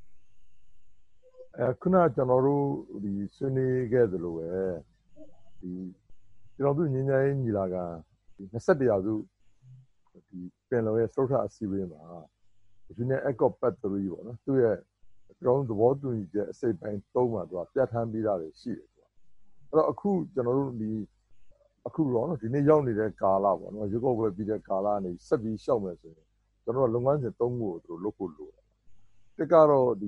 အဲခုနကျွန်တော်တို့ဒီဆွေးနွေးခဲ့သလိုပဲဒီကျွန်တော်တို့ငြိမ်းချမ်းရေးညီလာခံဒီ၂၁ရာစုဒီပင်လုံရဲ့စတုတ္ထအစည်းအဝေးမှာဒီနေ့ Eco Battery ပေါ့နော်သူ့ရဲ့ကျွန်တော်တို့သဘောတူညီချက်အစိပ်ပိုင်းသုံးပါသူကပြဋ္ဌာန်းပြီးသားတွေရှိတယ်သူကအဲ့တော့အခုကျွန်တော်တို့ဒီအခုတော့နော်ဒီနေ့ရောက်နေတဲ့ကာလပေါ့နော်ရုပ်ောက်ပွဲပြီးတဲ့ကာလကနေဆက်ပြီးရှောက်မယ်ဆိုရင်ကျွန်တော်တို့လုပ်ငန်းစဉ်သုံးခုကိုသူတို့လုပ်ဖို့လိုတယ်တစ်ကတော့ဒီ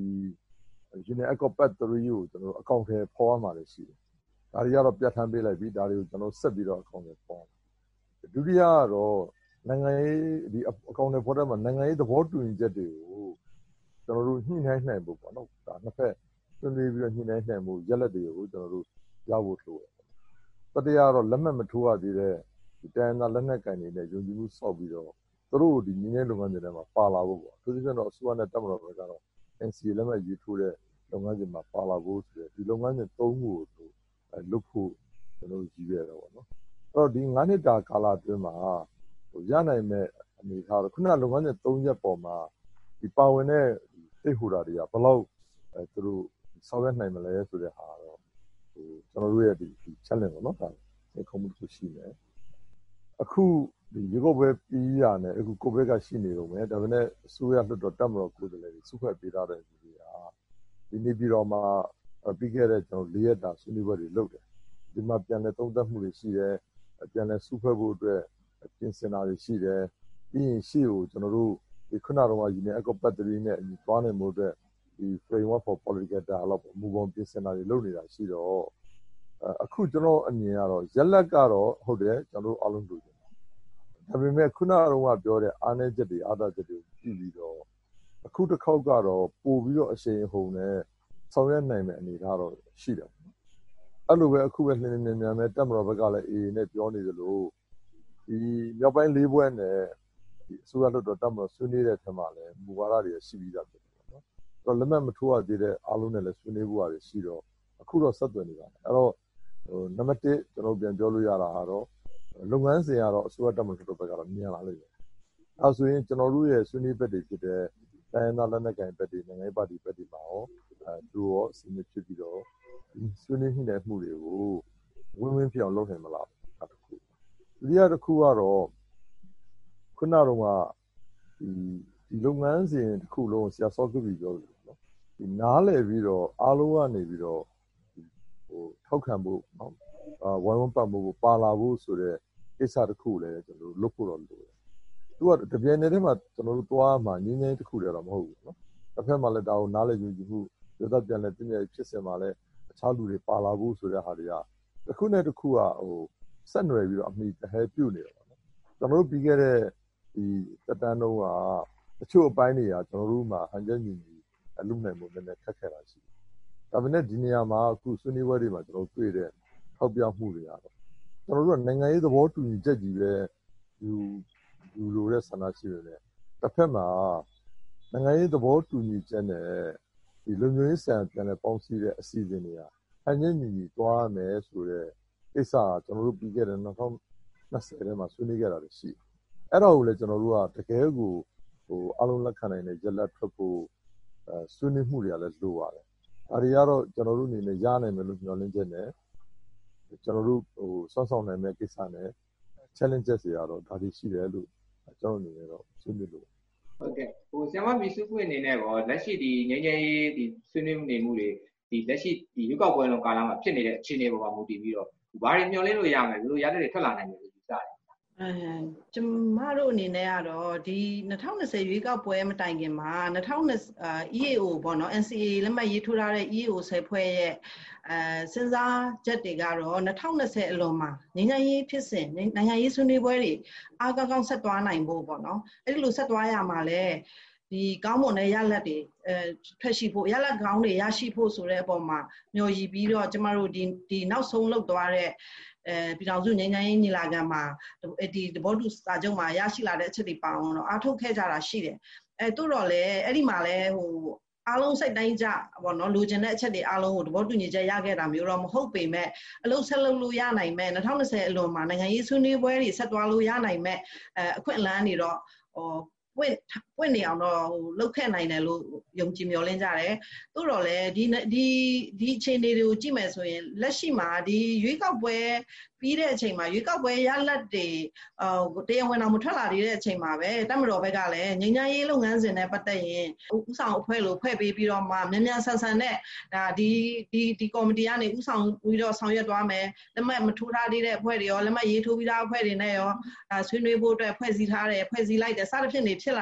Union Accord Part three ကိုကျွန်တော်အကောင့်ထဲပေါ်ရမှာလည်းရှိတယ်ဒါတွေကတော့ပြဋ္ဌာန်းပေးလိုက်ပြီးဒါတွေကိုကျွန်တော်ဆက်ပြီးတော့အကောင့်ထဲပေါ်ဒုတိယကတော့နိုင်ငံရေးဒီအကောင့်ထဲပေါ်တဲ့မှာနိုင်ငံရေးသဘောတူညီချက်တွေကိုကျွန်တော်တို့ညှိနှိုင်းနိုင်ဖို့ပေါ့နော်ဒါနှစ်ဖက်ဆွေးနွေးပြီးတော့ညှိနှိုင်းနိုင်မှုရက်လက်တွေကိုကျွန်တော်တို့ရဖို့လိုတယ်တတိယကတော့လက်မှတ်မထိုးရသေးတဲ့ဒီတန်တာလက်နက်ကင်နေတဲ့ယုံကြည်မှုစောက်ပြီးတော့သူတို့ဒီညီနေလုပ်ငန်းတွေထဲမှာပါလာဖို့ပေါ့သူတို့ကတော့အစိုးရနဲ့တပ်မတော်ဘက်ကတော့ N C A လက်မှတ်ရေးထိုးတဲ့လုပ်ငန်းတွေမှာပါလာဖို့ဆိုတဲ့ဒီလုပ်ငန်းတွေသုံးခုကိုလုပ်ဖို့ကျွန်တော်ကြည့်ရတော့ပေါ့နော်အဲ့တော့ဒီငါးနှစ်တာကာလအတွင်းမှာဟိုရနိုင်မဲ့အနေထားတော့ခုနကလုပ်ငန်းတွေသုံးချက်ပေါ်မှာဒီပါဝင်တဲ့စိတ်ဟူတာတွေကဘယ်လောက်အဲသူတို့ဆောင်ရွက်နိုင်မလဲဆိုတဲ့ဟာတော့ဟိုကျွန်တော်တို့ရဲ့ဒီ challenge ပေါ့နော်ဒါစိတ်ခုံမှုတစ်ခုရှိတယ်အခုဒီရေကုတ်ပဲပြီးရနဲ့အခုကိုဗစ်ကရှိနေတော့မယ်ဒါပေမဲ့အစိုးရလွှတ်တော်တပ်မတော်ကိုယ်စားလှယ်တွေစုဖွဲ့ပေးထားတဲ့လူတွေကဒီနေ့ပြီးတော့မှပြီးခဲ့တဲ့ကျွန်တော်၄ရက်တာဆွေးနွေးပွဲတွေလုပ်တယ်ဒီမှာပြန်လည်သုံးသပ်မှုတွေရှိတယ်ပြန်လည်စုဖွဲ့ဖို့အတွက်ပြင်ဆင်တာတွေရှိတယ်ပြီးရင်ရှေ့ကိုကျွန်တော်တို့ဒီခုနကတော့ Union Accord Part three နဲ့အညီသွားနိုင်မှုအတွက်ဒီ framework for political dialogue မူပုံပြင်ဆင်တာတွေလုပ်နေတာရှိတော့အခုကျွန်တော်အမြင်ကတော့ရက်လက်ကတော့ဟုတ်တယ်ကျွန်တော်တို့အားလုံးလုပ်တယ်ဒါပေမဲ့ခုနကတော့ပြောတဲ့အားနည်းချက်တွေအားသာချက်တွေကြည့်ပြီးတော့အခုတစ်ခေါက်ကတော့ပို့ပြီးတော့အရှိန်အဟုန်နဲ့ဆောင်ရွက်နိုင်မယ့်အနေအထားတော့ရှိတယ်အဲ့လိုပဲအခုပဲလင်းလင်းမြန်မြန်တက်မတော်ဘက်ကလည်း A နဲ့ပြောနေသလိုဒီမြောက်ပိုင်းလေးဘွဲနဲ့ဒီအစိုးရလွှတ်တော်တက်မတော်ဆွေးနွေးတဲ့ထက်မှလည်းမူဝါဒတွေရှိပြီးသားဖြစ်တယ်ပေါ့နော်အဲ့တော့လက်မှတ်မထိုးရသေးတဲ့အားလုံးနဲ့လည်းဆွေးနွေးဖို့ရတယ်ရှိတော့အခုတော့ဆက်သွယ်နေပါတယ်အဲ့တော့ဟိုနံပါတ်oneကျွန်တော်ပြန်ပြောလို့ရတာကတော့လုပ်ငန်းစဉ်ကတော့အစိုးရတက်မတော်ဘက်ကတော့မြန်လာလိမ့်မယ်အဲဆိုရင်ကျွန်တော်တို့ရဲ့ဆွေးနွေးဘက်တွေဖြစ်တဲ့တိုင်းသားလက်နက်ကိုင်ဘက်တွေနိုင်ငံရေးပါတီဘက်တွေမှာရောအဲသူရောအစီအစဉ်ဖြစ်ပြီးတော့ဆွေးနွေးမှုတဲ့မှုတွေကိုဝင်းဝင်းဖြစ်အောင်လုပ်နိုင်မလားအဲ့တစ်ခုဒီရတစ်ခုကတော့ခုနကတော့ဒီဒီလုပ်ငန်းစဉ်တစ်ခုလုံးဆရာစောကုပြီးပြောလို့နော်ဒီနားလည်ပြီးတော့အားလုံးကနေပြီးတော့ဟိုထောက်ခံဖို့နော်အာဝိုင်းဝန်းပတ်မှုကိုပါလာဖို့ဆိုတဲ့ကိစ္စတစ်ခုလည်းကျွန်တော်တို့လုပ်ဖို့တော့လိုတယ်သူကတပြိုင်တည်းမှာကျွန်တော်တို့သွားမှာငင်းငင်းတစ်ခုတည်းတော့မဟုတ်ဘူးနော်တစ်ဖက်မှာလည်းဒါကိုနားလည်ယူကြည့်မှုရသပြန်လည်းတင်းမြဲဖြစ်စင်မှာလည်းအခြားလူတွေပါလာဖို့ဆိုတဲ့ဟာတွေကတစ်ခုနဲ့တစ်ခုကဟိုဆက်နွယ်ပြီးတော့အမိတဟဲပြုတ်နေတယ်ပေါ့နော်ကျွန်တော်တို့ပြီးခဲ့တဲ့ဒီတက်တန်းတုန်းကတချို့အပိုင်းတွေကကျွန်တော်တို့မှာဟန်ချက်ညီညီအလုပ်နိုင်မှုနည်းနည်းခက်ခဲတာရှိတယ်ဒါပေမဲ့ဒီနေရာမှာအခုဆွေးနွေးပွဲတွေမှာကျွန်တော်တွေ့တဲ့ထောက်ပြမှုတွေကတော့ကျွန်တော်တို့ကနိုင်ငံရေးသဘောတူညီချက်ကြီးပဲယူယူလိုတဲ့ဆန္ဒရှိတယ်တစ်ဖက်မှာနိုင်ငံရေးသဘောတူညီချက်နဲ့ဒီလူမျိုးရေးဆန်ပြန်လဲပေါင်းစည်းတဲ့အစီအစဉ်တွေကဟန်ချက်ညီညီတွားမယ်ဆိုတဲ့ကိစ္စကကျွန်တော်တို့ပြီးခဲ့တဲ့၂၀၂၀ထဲမှာဆွေးနွေးခဲ့တာတွေရှိအဲ့တော့လည်းကျွန်တော်တို့ကတကယ်ကိုဟိုအလုံးလက်ခံနိုင်တဲ့ရက်လက်ထွက်ဖို့အဲဆွေးနွေးမှုတွေကလည်းလိုပါတယ်ဒါတွေကတော့ကျွန်တော်တို့အနေနဲ့ရနိုင်မယ်လို့မျှော်လင့်ချက်နဲ့ကျွန်တော်တို့ဟိုစောင့်ဆောင်နိုင်မဲ့ကိစ္စနဲ့ challenges တွေကတော့ဒါတွေရှိတယ်လို့ကျွန်တော်အနေနဲ့တော့ဆွေးနွေးလို့ဟုတ်ကဲ့ဟိုဆရာမပြည်စုဖွင့်အနေနဲ့ပေါ့လက်ရှိဒီငြိမ်းချမ်းရေးဒီဆွေးနွေးနေမှုတွေဒီလက်ရှိဒီရွေးကောက်ပွဲလုံးကာလမှာဖြစ်နေတဲ့အခြေအနေပေါ်မှာမူတည်ပြီးတော့ဘာတွေမျှော်လင့်လို့ရမယ်ဘယ်လိုရတဲ့တွေထွက်လာနိုင်မယ်လို့ယူဆတယ်အဲကျမတို့အနေနဲ့ကတော့ဒီ၂၀၂၀ရွေးကောက်ပွဲမတိုင်ခင်မှာ၂၀၂၀ E A O ပေါ့နော် N C A လက်မှတ်ရေးထိုးထားတဲ့ E A O ဆယ်ဖွဲ့ရဲ့အဲစဉ်းစားချက်တွေကတော့၂၀၂၀အလွန်မှာငြိမ်းချမ်းရေးဖြစ်စဉ်နိုင်ငံရေးဆွေးနွေးပွဲတွေအားကောင်းကောင်းဆက်သွားနိုင်ဖို့ပေါ့နော်အဲ့ဒီလိုဆက်သွားရမှာလဲဒီကောင်းမွန်တဲ့ရလဒ်တွေအဲထွက်ရှိဖို့ရလဒ်ကောင်းတွေရရှိဖို့ဆိုတဲ့အပေါ်မှာမျှော်ရည်ပြီးတော့ကျမတို့ဒီဒီနောက်ဆုံးလောက်သွားတဲ့အဲပြည်ထောင်စုငြိမ်းချမ်းရေးညီလာခံမှာဒီသဘောတူစာချုပ်မှာရရှိလာတဲ့အချက်တွေပါအောင်တော့အားထုတ်ခဲ့ကြတာရှိတယ်အဲတို့တော့လေအဲ့ဒီမှာလဲဟိုအားလုံးစိတ်တိုင်းကြပေါ့နော်လိုချင်တဲ့အချက်တွေအားလုံးကိုသဘောတူညီချက်ရခဲ့တာမျိုးတော့မဟုတ်ပေမဲ့အလုပ်ဆက်လုပ်လို့ရနိုင်မဲ့၂၀၂၀အလွန်မှာနိုင်ငံရေးဆွေးနွေးပွဲတွေဆက်သွားလို့ရနိုင်မဲ့အဲအခွင့်အလမ်းတွေတော့ဟိုပွင့်ပွင့်နေအောင်တော့ဟိုလောက်ခဲ့နိုင်တယ်လို့ယုံကြည်မျှော်လင့်ကြတယ်။သို့တော်လည်းဒီဒီဒီအခြေအနေတွေကိုကြည့်မယ်ဆိုရင်လက်ရှိမှာဒီရွေးကောက်ပွဲပြီးတဲ့အချိန်မှာရွေးကောက်ပွဲရလဒ်တွေဟိုတရားဝင်အောင်မထွက်လာသေးတဲ့အချိန်မှာပဲတပ်မတော်ဘက်ကလည်းငြိမ်းချမ်းရေးလုပ်ငန်းစဉ်နဲ့ပတ်သက်ရင်ဥဆောင်အဖွဲ့လို့ဖွဲ့ပေးပြီးတော့မှမြန်မြန်ဆန်ဆန်နဲ့ဒါဒီဒီဒီကော်မတီကနေဥဆောင်ပြီးတော့ဆောင်ရွက်သွားမယ်လက်မှတ်မထိုးထားသေးတဲ့အဖွဲ့တွေရောလက်မှတ်ရေးထိုးပြီးသားအဖွဲ့တွေနဲ့ရောဒါဆွေးနွေးဖို့အတွက်ဖွဲ့စည်းထားတယ်ဖွဲ့စည်းလိုက်တယ်စသဖြင့်နေဖြစ်လာတဲ့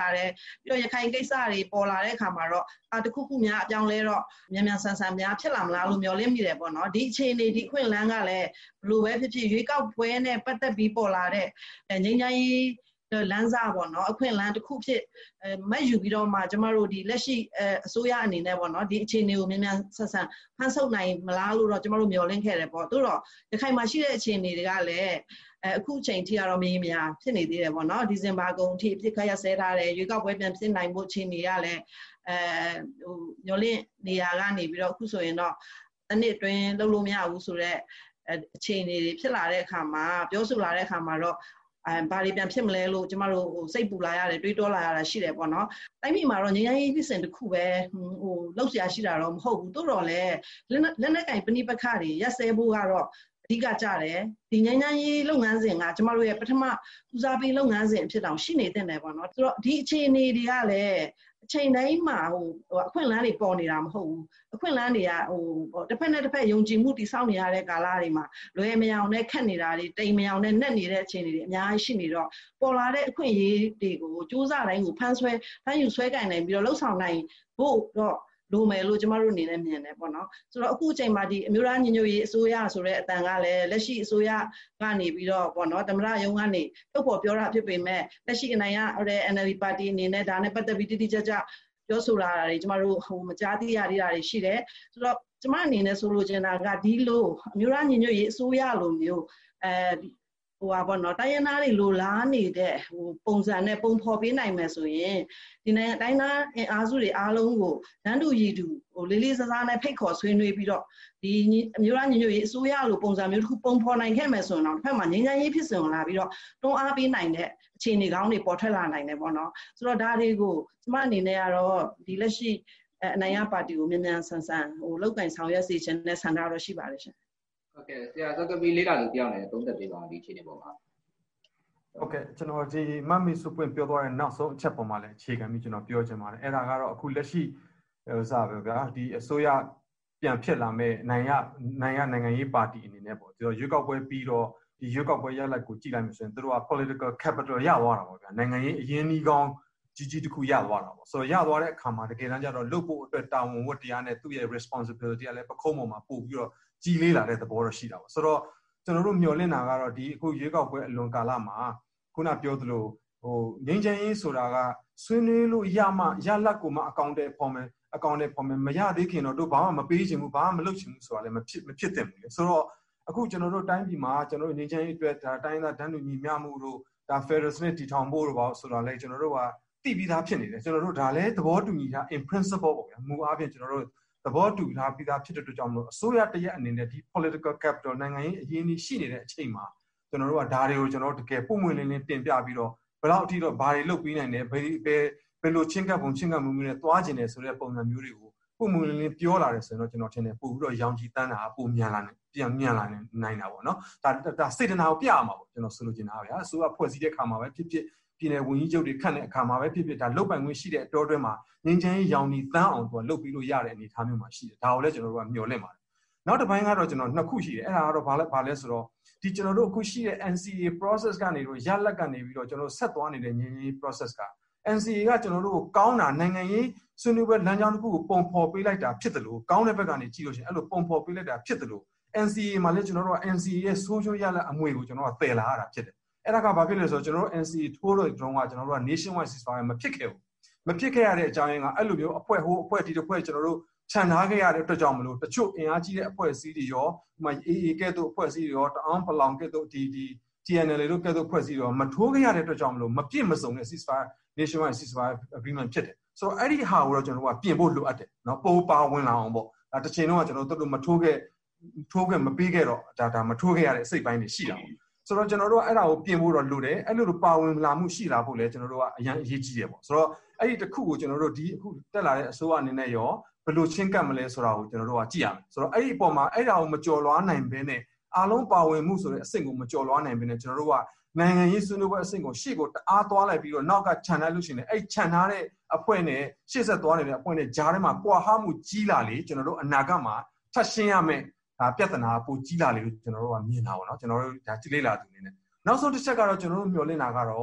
ပြီးတော့ရခိုင်ကိစ္စတွေပေါ်လာတဲ့အခါမှာတော့အတခုခုများအကြောင်းလဲတော့မြန်မြန်ဆန်ဆန်များဖြစ်လာမလားလို့မျှော်လင့်မိတယ်ပေါ့နော်ဒီအခြေအနေဒီခွင့်လန်းကလည်းဘလို့ပဲဖြစ်ဖြစ်ရွေးကောက်ပွဲနဲ့ပတ်သက်ပြီးပေါ်လာတဲ့ငြိမ်းချမ်းရေးလမ်းစာပေါ့နော်အခွင့်အလမ်းတစ်ခုဖြစ်မတ်ယူပြီးတော့မှကျမတို့ဒီလက်ရှိအစိုးရအနေနဲ့ပေါ့နော်ဒီအခြေအနေကိုမြန်မြန်ဆန်ဆန်ဖန်ဆုပ်နိုင်မလားလို့တော့ကျမတို့မျှော်လင့်ခဲ့တယ်ပေါ့သို့တော့ရခိုင်မှာရှိတဲ့အခြေအနေတွေကလည်းအခုချိန်ထိကတော့မရေမရာဖြစ်နေသေးတယ်ပေါ့နော်ဒီဇင်ဘာကုန်ထိပြစ်ခတ်ရဆဲထားတယ်ရွေးကောက်ပွဲပြန်ဖြစ်နိုင်ဖို့အခြေအနေကလည်းအဲဟိုမျှော်လင့်နေရာကနေပြီးတော့အခုဆိုရင်တော့တစ်နှစ်အတွင်းလုပ်လို့မရဘူးဆိုတော့အခြေအနေတွေဖြစ်လာတဲ့အခါမှာပြောဆိုလာတဲ့အခါမှာတော့အဲဘာတွေပြန်ဖြစ်မလဲလို့ကျမတို့ဟိုစိတ်ပူလာရတယ်တွေးတောလာရတာရှိတယ်ပေါ့နော်တိုင်းပြည်မှာတော့ငြိမ်းချမ်းရေးဖြစ်စဉ်တစ်ခုပဲဟိုလောက်ဆရာရှိတာတော့မဟုတ်ဘူးတိုးတော့လဲလက်နက်ကင်ပဏိပက္ခတွေရက်စဲဖို့ကတော့အဓိကကြတယ်ဒီငြိမ်းချမ်းရေးလုပ်ငန်းစဉ်ကကျမတို့ရဲ့ပထမဦးစားပေးလုပ်ငန်းစဉ်အဖြစ်တောင်ရှိနေတဲ့တယ်ပေါ့နော်ဆိုတော့ဒီအခြေအနေတွေကလည်းအချိန်တိုင်းမှာဟိုအခွင့်အလမ်းတွေပေါ်နေတာမဟုတ်ဘူးအခွင့်အလမ်းတွေကဟိုတစ်ဖက်နဲ့တစ်ဖက်ယုံကြည်မှုတည်ဆောက်နေရတဲ့ကာလတွေမှာလွယ်မယောင်နဲ့ခက်နေတာတွေတိမ်မယောင်နဲ့နှက်နေတဲ့အခြေအနေတွေအများကြီးရှိနေတော့ပေါ်လာတဲ့အခွင့်အရေးတွေကိုစူးစမ်းတိုင်းကိုဖမ်းဆွဲဖမ်းယူဆွဲကင်နိုင်ပြီးတော့လှုပ်ဆောင်နိုင်ဖို့တော့လိုမယ်လို့ကျမတို့အနေနဲ့မြင်တယ်ပေါ့နော်ဆိုတော့အခုအချိန်မှာဒီအမျိုးသားညီညွတ်ရေးအစိုးရဆိုတဲ့အတန်ကလည်းလက်ရှိအစိုးရကနေပြီးတော့ပေါ့နော်သမ္မတရုံးကနေထုတ်ဖော်ပြောတာဖြစ်ပေမဲ့လက်ရှိအနေရတဲ့ N L D ပါတီအနေနဲ့ဒါနဲ့ပတ်သက်ပြီးတိတိကျကျပြောဆိုလာတာတွေကျမတို့ဟိုမကြားသိရသေးတာတွေရှိတယ်ဆိုတော့ကျမအနေနဲ့ဆိုလိုချင်တာကဒီလိုအမျိုးသားညီညွတ်ရေးအစိုးရလိုမျိုးအဲဟိုပါဘောနော်တိုင်းရင်းသားတွေလိုလားနေတဲ့ဟိုပုံစံနဲ့ပုံဖော်ပေးနိုင်မယ်ဆိုရင်ဒီနိုင်ငံတိုင်းသားအင်အားစုတွေအားလုံးကိုတန်းတူရည်တူဟိုလေးလေးစားစားနဲ့ဖိတ်ခေါ်ဆွေးနွေးပြီးတော့ဒီအမျိုးသားညီညွတ်ရေးအစိုးရလိုပုံစံမျိုးတစ်ခုပုံဖော်နိုင်ခဲ့မယ်ဆိုရင်တော့တစ်ဖက်မှာငြိမ်းချမ်းရေးဖြစ်စဉ်လာပြီးတော့တွန်းအားပေးနိုင်တဲ့အခြေအနေကောင်းတွေပေါ်ထွက်လာနိုင်တယ်ပေါ့နော်ဆိုတော့ဒါတွေကိုကျမအနေနဲ့ကတော့ဒီလက်ရှိအနိုင်ရပါတီကိုမြန်မြန်ဆန်ဆန်ဟိုလောက်ကင်ဆောင်ရွက်စေချင်တဲ့ဆန္ဒတော့ရှိပါတယ်ရှင်ဟုတ်ကဲ့ဆရာစကားပြီးလေးလာလို့ပြောင်းနေတယ်သုံးသက်ပေးပါဒီအခြေအနေပေါ်မှာဟုတ်ကဲ့ကျွန်တော်ဒီမမ်မီစုပွင့်ပြောသွားတဲ့နောက်ဆုံးအချက်ပေါ်မှာလည်းအခြေခံပြီးကျွန်တော်ပြောချင်ပါတယ်အဲ့ဒါကတော့အခုလက်ရှိဥစားပဲဗျာဒီအစိုးရပြန်ဖြစ်လာမဲ့နိုင်ရနိုင်ရနိုင်ငံရေးပါတီအနေနဲ့ပေါ့ဒီတော့ရွေးကောက်ပွဲပြီးတော့ဒီရွေးကောက်ပွဲရလဒ်ကိုကြည့်လိုက်မှဆိုရင်တို့က political capital ရသွားတာပေါ့ဗျာနိုင်ငံရေးအရင်းအနှီးကောင်းကြီးကြီးတစ်ခုရသွားတာပေါ့ဆိုတော့ရသွားတဲ့အခါမှာတကယ်တမ်းကျတော့လုပ်ဖို့အတွက်တာဝန်ဝတ္တရားနဲ့သူ့ရဲ့ responsibility ကလည်းပခုံးပေါ်မှာပို့ပြီးတော့ကြီးလေးလာတဲ့သဘောတော့ရှိတာပေါ့ဆိုတော့ကျွန်တော်တို့မျှော်လင့်တာကတော့ဒီအခုရွေးကောက်ပွဲအလွန်ကာလမှာခုနပြောသလိုဟိုငင်းချင်ရေးဆိုတာကဆွေးနွေးလို့ရမှရလက်ကိုမှအကောင့်တွေပေါ်မယ်အကောင့်တွေပေါ်မယ်မရသေးခင်တော့တို့ဘာမှမပေးချင်ဘူးဘာမှမလုပ်ချင်ဘူးဆိုတာလည်းမဖြစ်မဖြစ်သင့်ဘူးလေဆိုတော့အခုကျွန်တော်တို့တိုင်းပြည်မှာကျွန်တော်တို့ငင်းချင်ရေးအတွက်ဒါတိုင်းသားတန်းတူညီမျှမှုတို့ဒါ Federal စနစ်တည်ထောင်ဖို့တို့ပါဆိုတာလည်းကျွန်တော်တို့ကသိပြီးသားဖြစ်နေတယ်ကျွန်တော်တို့ဒါလည်းသဘောတူညီတာ in principle ပေါ့ဗျာမူအားဖြင့်ကျွန်တော်တို့သဘောတူထားပြီးသားဖြစ်တဲ့အတွက်ကြောင့်မလို့အစိုးရတရက်အနေနဲ့ဒီ political capital နိုင်ငံရေးအရင်းအနှီးရှိနေတဲ့အချိန်မှာကျွန်တော်တို့ကဒါတွေကိုကျွန်တော်တို့တကယ်ပုံမှန်လင်းလင်းတင်ပြပြီးတော့ဘယ်လောက်အထိတော့ဘာတွေလုပ်ပြီးနိုင်တယ်ဘယ်ဘယ်ဘယ်လိုချင်းကပ်ပုံချင်းကပ်မှုမျိုးနဲ့သွားကျင်တယ်ဆိုတဲ့ပုံစံမျိုးတွေကိုပုံမှန်လင်းလင်းပြောလာတယ်ဆိုရင်တော့ကျွန်တော်ထင်တယ်ပို့ပြီးတော့ရောင်ချီတန်းတာပုံမြန်လာနေပြန်မြန်လာနိုင်တာပေါ့နော်ဒါဒါစေတနာကိုပြရမှာပေါ့ကျွန်တော်ဆိုလိုချင်တာဗျာအစိုးရဖွဲ့စည်းတဲ့အခါမှာပဲဖြစ်ဖြစ်ပြည်နယ်ဝန်ကြီးချုပ်တွေခန့်တဲ့အခါမှာပဲဖြစ်ဖြစ်ဒါလုတ်ပိုင်ခွင့်ရှိတဲ့အတော်အတွင်းမှာငင်းချမ်းရောင်နီတန်းအောင်သူကလုတ်ပြီးလို့ရတဲ့အနေအထားမျိုးမှာရှိတယ်ဒါကိုလည်းကျွန်တော်တို့ကမျှော်လင့်ပါတယ်နောက်တစ်ပိုင်းကတော့ကျွန်တော်နှစ်ခုရှိတယ်အဲ့ဒါကတော့ဘာလဲဘာလဲဆိုတော့ဒီကျွန်တော်တို့အခုရှိတဲ့ N C A process ကနေတော့ရလက်ကနေပြီးတော့ကျွန်တော်ဆက်သွားနေတဲ့ငင်းကြီး process က N C A ကကျွန်တော်တို့ကိုကောင်းတာနိုင်ငံရေးဆွေးနွေးပွဲလမ်းကြောင်းတစ်ခုကိုပုံဖော်ပေးလိုက်တာဖြစ်တယ်လို့ကောင်းတဲ့ဘက်ကနေကြည့်လို့ရှိရင်အဲ့လိုပုံဖော်ပေးလိုက်တာဖြစ်တယ်လို့ N C A မှာလည်းကျွန်တော်တို့က N C A ရဲ့ social ရလက်အမွေကိုကျွန်တော်ကတည်လာရတာဖြစ်တယ်အဲ့ဒါကဘာဖြစ်လဲဆိုတော့ကျွန်တော်တို့ N C A ထိုးတော့တုန်းကကျွန်တော်တို့က nationwide ceasefire မဖြစ်ခဲ့ဘူးမဖြစ်ခဲ့ရတဲ့အကြောင်းရင်းကအဲ့လိုမျိုးအဖွဲ့ဟိုအဖွဲ့ဒီတစ်ဖွဲ့ကျွန်တော်တို့ခြံထားခဲ့ရတဲ့အတွက်ကြောင့်မလို့တချို့အင်အားကြီးတဲ့အဖွဲ့အစည်းတွေရောဥပမာ A A ကဲ့သို့အဖွဲ့အစည်းတွေရောတအောင်းပလောင်ကဲ့သို့ဒီဒီ T N L တို့ကဲ့သို့အဖွဲ့အစည်းတွေရောမထိုးခဲ့ရတဲ့အတွက်ကြောင့်မလို့မပြည့်မစုံတဲ့ ceasefire nationwide ceasefire agreement ဖြစ်တယ်ဆိုတော့အဲ့ဒီဟာကိုတော့ကျွန်တော်တို့ကပြင်ဖို့လိုအပ်တယ်เนาะပိုးပါဝင်လာအောင်ပေါ့ဒါတစ်ချိန်လုံးကကျွန်တော်တို့မထိုးခဲ့ထိုးခဲ့မပေးခဲ့တော့ဒါဒါမထိုးခဲ့ရတဲ့အစိတ်ပိုင်းတွေရှိတာပေါ့ဆိုတော့ကျွန်တော်တို့ကအဲ့ဒါကိုပြင်ဖို့တော့လိုတယ်အဲ့လိုလိုပါဝင်လာမှုရှိလာဖို့လည်းကျွန်တော်တို့ကအရင်အရေးကြီးတယ်ပေါ့ဆိုတော့အဲ့ဒီတစ်ခုကိုကျွန်တော်တို့ဒီအခုတက်လာတဲ့အစိုးရအနေနဲ့ရောဘယ်လိုချင်းကပ်မလဲဆိုတာကိုကျွန်တော်တို့ကကြည့်ရမယ်ဆိုတော့အဲ့ဒီအပေါ်မှာအဲ့ဒါကိုမကြော်လွားနိုင်ဘဲနဲ့အားလုံးပါဝင်မှုဆိုတဲ့အဆင့်ကိုမကြော်လွားနိုင်ဘဲနဲ့ကျွန်တော်တို့ကနိုင်ငံရေးဆွေးနွေးပွဲအဆင့်ကိုရှေ့ကိုတအားသွားလိုက်ပြီးတော့နောက်ကခြံထားလို့ရှိရင်အဲ့ခြံထားတဲ့အဖွဲ့နဲ့ရှေ့ဆက်သွားနေတဲ့အဖွဲ့နဲ့ဂျားထဲမှာကွာဟမှုကြီးလာလေကျွန်တော်တို့အနာဂတ်မှာထပ်ရှင်းရမယ်ဒါပြဿနာပိုကြီးလာလေလို့ကျွန်တော်တို့ကမြင်တာပေါ့နော်ကျွန်တော်တို့ဒါကြည့်လေ့လာသူနေနဲ့နောက်ဆုံးတစ်ချက်ကတော့ကျွန်တော်တို့မျှော်လင့်တာကတော့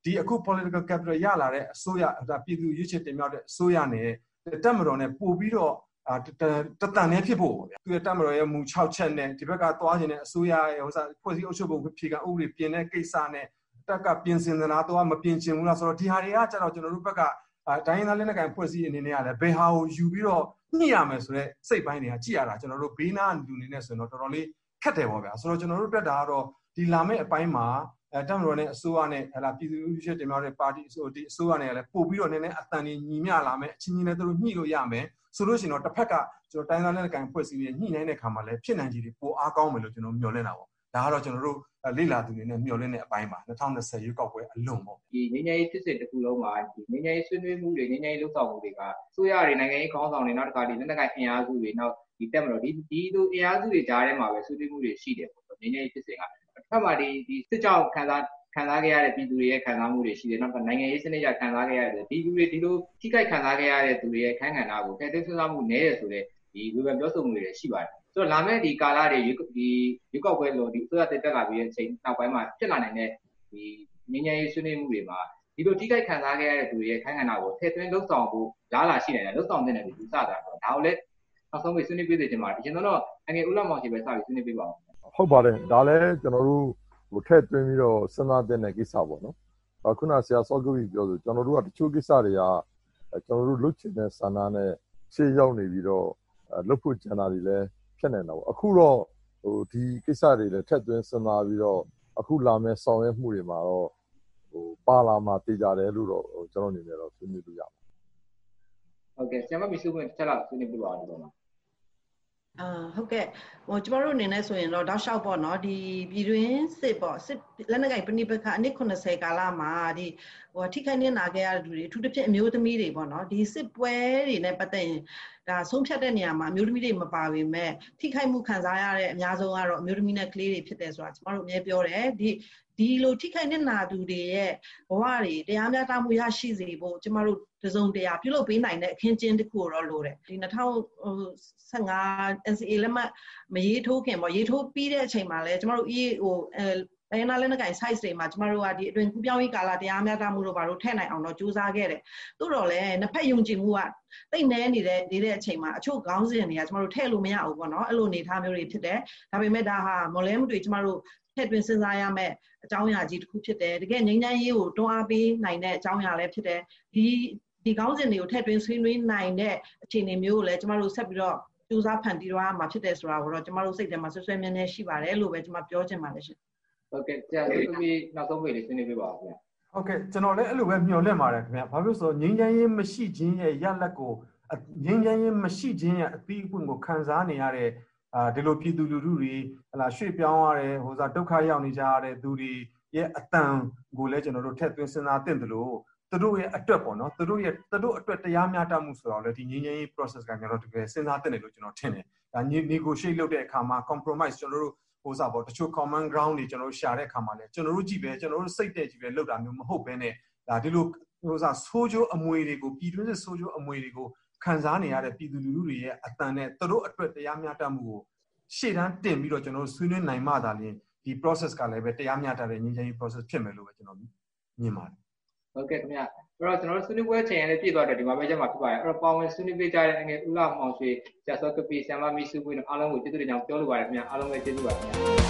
ဒီအခု political capital ရလာတဲ့အစိုးရဒါပြည်သူရွေးချယ်တင်မြှောက်တဲ့အစိုးရနဲ့တက်မတော်နဲ့ပို့ပြီးတော့တတန်နဲ့ဖြစ်ဖို့ပေါ့ဗျာသူရဲ့တက်မတော်ရဲ့မူ၆ချက်နဲ့ဒီဘက်ကသွားခြင်းနဲ့အစိုးရရဲ့ဟိုစားဖွဲ့စည်းအုပ်ချုပ်ပုံဖြေကဥပဒေပြင်တဲ့ကိစ္စနဲ့တက်ကပြင်ဆင်သလားတော့မပြင်ချင်ဘူးလားဆိုတော့ဒီဟာတွေကကျတော့ကျွန်တော်တို့ဘက်ကတိုင်းရင်းသားလက်နက်ကိုင်ဖွဲ့စည်းအနေနဲ့ကလည်းဘယ်ဟာကိုယူပြီးတော့ညှိရမယ်ဆိုတဲ့စိတ်ပိုင်းတွေကကြည့်ရတာကျွန်တော်တို့ဘေးနားလူနေနေဆိုတော့တော်တော်လေးခက်တယ်ပေါ့ဗျာဆိုတော့ကျွန်တော်တို့တက်တာကတော့ဒီလာမယ့်အပိုင်းမှာအဲတက်မတော်နဲ့အစိုးရနဲ့ဟလာပြည်သူ့ရွေးချယ်တင်မြှောက်တဲ့ပါတီအစိုးဒီအစိုးရနဲ့လည်းပို့ပြီးတော့နည်းနည်းအတန်ကြီးညီမျှလာမယ်အချင်းချင်းနဲ့တို့ညှိလို့ရမယ်ဆိုလို့ရှိရင်တော့တစ်ဖက်ကကျွန်တော်တိုင်းသားလက်နက်ကိုင်ဖွဲ့စည်းပြီးညှိနှိုင်းတဲ့ခါမှာလည်းဖြစ်နိုင်ခြေတွေပိုအားကောင်းမယ်လို့ကျွန်တော်မျှော်လင့်တာပေါ့ဒါကတော့ကျွန်တော်တို့လေ့လာသူတွေနဲ့မျှော်လင့်တဲ့အပိုင်းပါ၂၀၂၀ရွေးကောက်ပွဲအလွန်ပေါ့ဒီငញ្ញရေးဖြစ်စစ်တစ်ခုလုံးမှာဒီငញ្ញရေးဆွေးနွေးမှုတွေငញ្ញရေးလှုပ်ဆောင်မှုတွေကဆိုရတွေနိုင်ငံရေးခေါင်းဆောင်တွေနောက်တစ်ခါဒီလက်နက်ကိုင်အင်အားစုတွေနောက်ဒီတက်မလို့ဒီဒီလိုအင်အားစုတွေကြားထဲမှာပဲဆွေးနွေးမှုတွေရှိတယ်ပေါ့ငញ្ញရေးဖြစ်စစ်ကတစ်ဖက်မှာဒီဒီစစ်ကြောင့်ခံစားခံစားခဲ့ရတဲ့ပြည်သူတွေရဲ့ခံစားမှုတွေရှိတယ်နောက်နိုင်ငံရေးစနစ်ကြခံစားခဲ့ရတဲ့ဒီလူတွေဒီလိုထိခိုက်ခံစားခဲ့ရတဲ့သူတွေရဲ့ခန်းကဏ္ဍကိုထည့်သွင်းစဉ်းစားမှုနည်းတယ်ဆိုတဲ့ဒီဝေဖန်ပြောဆိုမှုတွေရှိပါတယ်ဆိုတော့လာမယ့်ဒီကာလတွေဒီရွေးကောက်ပွဲလို့ဒီအစိုးရတက်တက်လာပြီးတဲ့အချိန်နောက်ပိုင်းမှာဖြစ်လာနိုင်တဲ့ဒီငញ្ញရေးဆွေးနွေးမှုတွေမှာဒီလိုထိခိုက်ခံစားခဲ့ရတဲ့သူတွေရဲ့ခန်းကဏ္ဍကိုထည့်သွင်းလှုပ်ဆောင်ဖို့လားလာရှိနေတယ်လှုပ်ဆောင်တဲ့နယ်တွေယူဆတာတော့ဒါကိုလည်းနောက်ဆုံးပြီးဆွေးနွေးပေးစေချင်ပါတယ်ကျွန်တော်တို့အငယ်ဦးလောက်မောင်ရှိပဲစပြီးဆွေးနွေးပေးပါဦးဟုတ်ပါတယ်ဒါလည်းကျွန်တော်တို့ဟိုထည့်သွင်းပြီးတော့စဉ်းစားတဲ့ကိစ္စပေါ့နော်အခုနဆရာစောကပြီးပြောဆိုကျွန်တော်တို့ကတချို့ကိစ္စတွေကကျွန်တော်တို့လွတ်ချင်တဲ့ဆန္ဒနဲ့ရှေ့ရောက်နေပြီးတော့လွတ်ဖို့ကျန်တာတွေလည်းဖြစ်နေတာပေါ့အခုတော့ဟိုဒီကိစ္စတွေလည်းထည့်သွင်းစဉ်းစားပြီးတော့အခုလာမယ့်ဆောင်ရွက်မှုတွေမှာတော့ဟိုပါလာမှာတည်ကြတယ်လို့တော့ကျွန်တော်အနေနဲ့တော့ဆွေးနွေးလို့ရပါတယ်ဟုတ်ကဲ့ဆရာမမီစုဝင်တစ်ချက်လောက်ဆွေးနွေးပြပါဦးဒီပေါ်မှာအာဟုတ်ကဲ့ဟိုကျမတို့အနေနဲ့ဆိုရင်တော့တောက်လျှောက်ပေါ့နော်ဒီပြည်တွင်းစစ်ပေါ့စစ်လက်နက်ကိုင်ပဏိပခအနည်း၇၀ကာလမှာဒီဟိုထိခိုက်နေနာခဲ့ရတဲ့လူတွေအထူးသဖြင့်အမျိုးသမီးတွေပေါ့နော်ဒီစစ်ပွဲတွေနဲ့ပတ်သက်ရင်ဒါဆုံးဖြတ်တဲ့နေရာမှာအမျိုးသမီးတွေမပါပေမဲ့ထိခိုက်မှုခံစားရတဲ့အများဆုံးကတော့အမျိုးသမီးနဲ့ကလေးတွေဖြစ်တယ်ဆိုတာကျမတို့အမြဲပြောတယ်ဒီဒီလိုထိခိုက်နေနာသူတွေရဲ့ဘဝတွေတရားမျှတမှုရရှိစေဖို့ကျမတို့တစုံတရာပြုလုပ်ပေးနိုင်တဲ့အခင်းကျင်းတစ်ခုတော့လိုတယ်ဒီ၂၀၁၅ N C A လက်မှတ်မရေးထိုးခင်ပေါ့ရေးထိုးပြီးတဲ့အချိန်မှာလဲကျမတို့ E A ဟိုအဲတိုင်းနာလက်နက်ကိုင် size တွေမှာကျမတို့ကဒီအတွင်ကူးပြောင်းရေးကာလတရားမျှတမှုတို့ဘာလို့ထည့်နိုင်အောင်တော့စူးစမ်းခဲ့တယ်သို့တော်လည်းနှစ်ဖက်ယုံကြည်မှုကတိတ်နဲနေတဲ့နေတဲ့အချိန်မှာအချို့ခေါင်းစဉ်တွေကကျမတို့ထည့်လို့မရဘူးပေါ့နော်အဲ့လိုနေထားမျိုးတွေဖြစ်တယ်ဒါပေမဲ့ဒါဟာမော်လဲမှုတွေကျမတို့ထည့်သွင်းစဉ်းစားရမယ့်အကြောင်းအရာကြီးတစ်ခုဖြစ်တယ်တကယ်ငြိမ်းချမ်းရေးကိုတွန်းအားပေးနိုင်တဲ့အကြောင်းအရာလည်းဖြစ်တယ်ဒီဒီခေါင်းစဉ်တွေကိုထည့်သွင်းဆွေးနွေးနိုင်တဲ့အခြေအနေမျိုးကိုလည်းကျမတို့ဆက်ပြီးတော့စူးစမ်းဖန်တီးရမှာဖြစ်တယ်ဆိုတာကိုတော့ကျမတို့စိတ်ထဲမှာဆွဲဆွဲမြဲမြဲရှိပါတယ်လို့ပဲကျမပြောချင်ပါတယ်ရှင်ဟုတ်ကဲ့ဆရာဒီပြီးနောက်ဆုံးပိတ်လေးဆွေးနွေးပေးပါဦးခင်ဗျာဟုတ်ကဲ့ကျွန်တော်လည်းအဲ့လိုပဲမျှော်လင့်ပါတယ်ခင်ဗျာဘာဖြစ်လို့ဆိုငြိမ်းချမ်းရေးမရှိခြင်းရဲ့ရလဒ်ကိုငြိမ်းချမ်းရေးမရှိခြင်းရဲ့အသီးအပွင့်ကိုခံစားနေရတဲ့အာဒီလိုပြည်သူလူထုတွေဟလာရွှေ့ပြောင်းရတဲ့ဟိုစားဒုက္ခရောက်နေကြရတဲ့သူတွေရဲ့အတန်ကိုလည်းကျွန်တော်တို့ထည့်သွင်းစဉ်းစားသင့်တယ်လို့သူတို့ရဲ့အတွက်ပေါ့နော်သူတို့ရဲ့သူတို့အတွက်တရားမျှတမှုဆိုတော့လေဒီငြိမ်းချမ်းရေး process ကကျွန်တော်တကယ်စဉ်းစားသင့်တယ်လို့ကျွန်တော်ထင်တယ်ဒါ negotiate လုပ်တဲ့အခါမှာ compromise ကျွန်တော်တို့ဟိုစားပေါ့တချို့ common ground တွေကျွန်တော်တို့ရှာတဲ့အခါမှာလည်းကျွန်တော်တို့ကြည့်ပဲကျွန်တော်တို့စိတ်တဲ့ကြည့်ပဲလုပ်တာမျိုးမဟုတ်ဘဲနဲ့ဒါဒီလိုဟိုစားဆိုးကျိုးအမွေတွေကိုပြည်တွင်းစစ်ဆိုးကျိုးအမွေတွေကိုခံစားနေရတဲ့ပြည်သူလူထုတွေရဲ့အတန်နဲ့သူတို့အတွက်တရားမျှတမှုကိုရှေ့တန်းတင်ပြီးတော့ကျွန်တော်တို့ဆွေးနွေးနိုင်မှသာလျှင်ဒီ process ကလည်းပဲတရားမျှတတဲ့ငြိမ်းချမ်းရေး process ဖြစ်မယ်လို့ပဲကျွန်တော်မြင်ပါတယ်ဟုတ်ကဲ့ခင်ဗျာအဲ့တော့ကျွန်တော်တို့ဆွေးနွေးပွဲချိန်လည်းပြည့်သွားတယ်ဒီမှာပဲချက်မှာဖြစ်ပါတယ်အဲ့တော့ပါဝင်ဆွေးနွေးပေးကြတဲ့ငယ်ဦးလာမောင်ရွှေဆရာစောကပီဆရာမမီစုပွေးနဲ့အားလုံးကိုကျေးဇူးတင်ကြောင်းပြောလိုပါတယ်ခင်ဗျာအားလုံးပဲကျေးဇူးပါခင်ဗျာ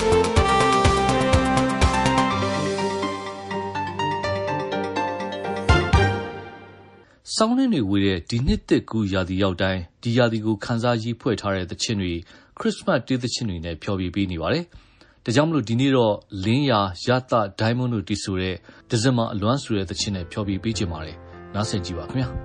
စောင်းနှင်းတွေဝေတဲ့ဒီနှစ်သက်ကူရာသီရောက်တိုင်းဒီရာသီကိုခန်းစားရေးဖွဲ့ထားတဲ့သချင်းတွေခရစ်စမတ်တေးသချင်းတွေနဲ့ဖျော်ဖြေပေးနေပါတယ်ဒါကြောင့်မလို့ဒီနေ့တော့လင်းရာရသဒိုင်းမွန်းတို့တီးဆိုတဲ့ဒီဇင်ဘာအလွမ်းဆိုတဲ့သချင်းနဲ့ဖျော်ဖြေပေးကြပါတယ်နားဆင်ကြည့်ပါခင်ဗျာ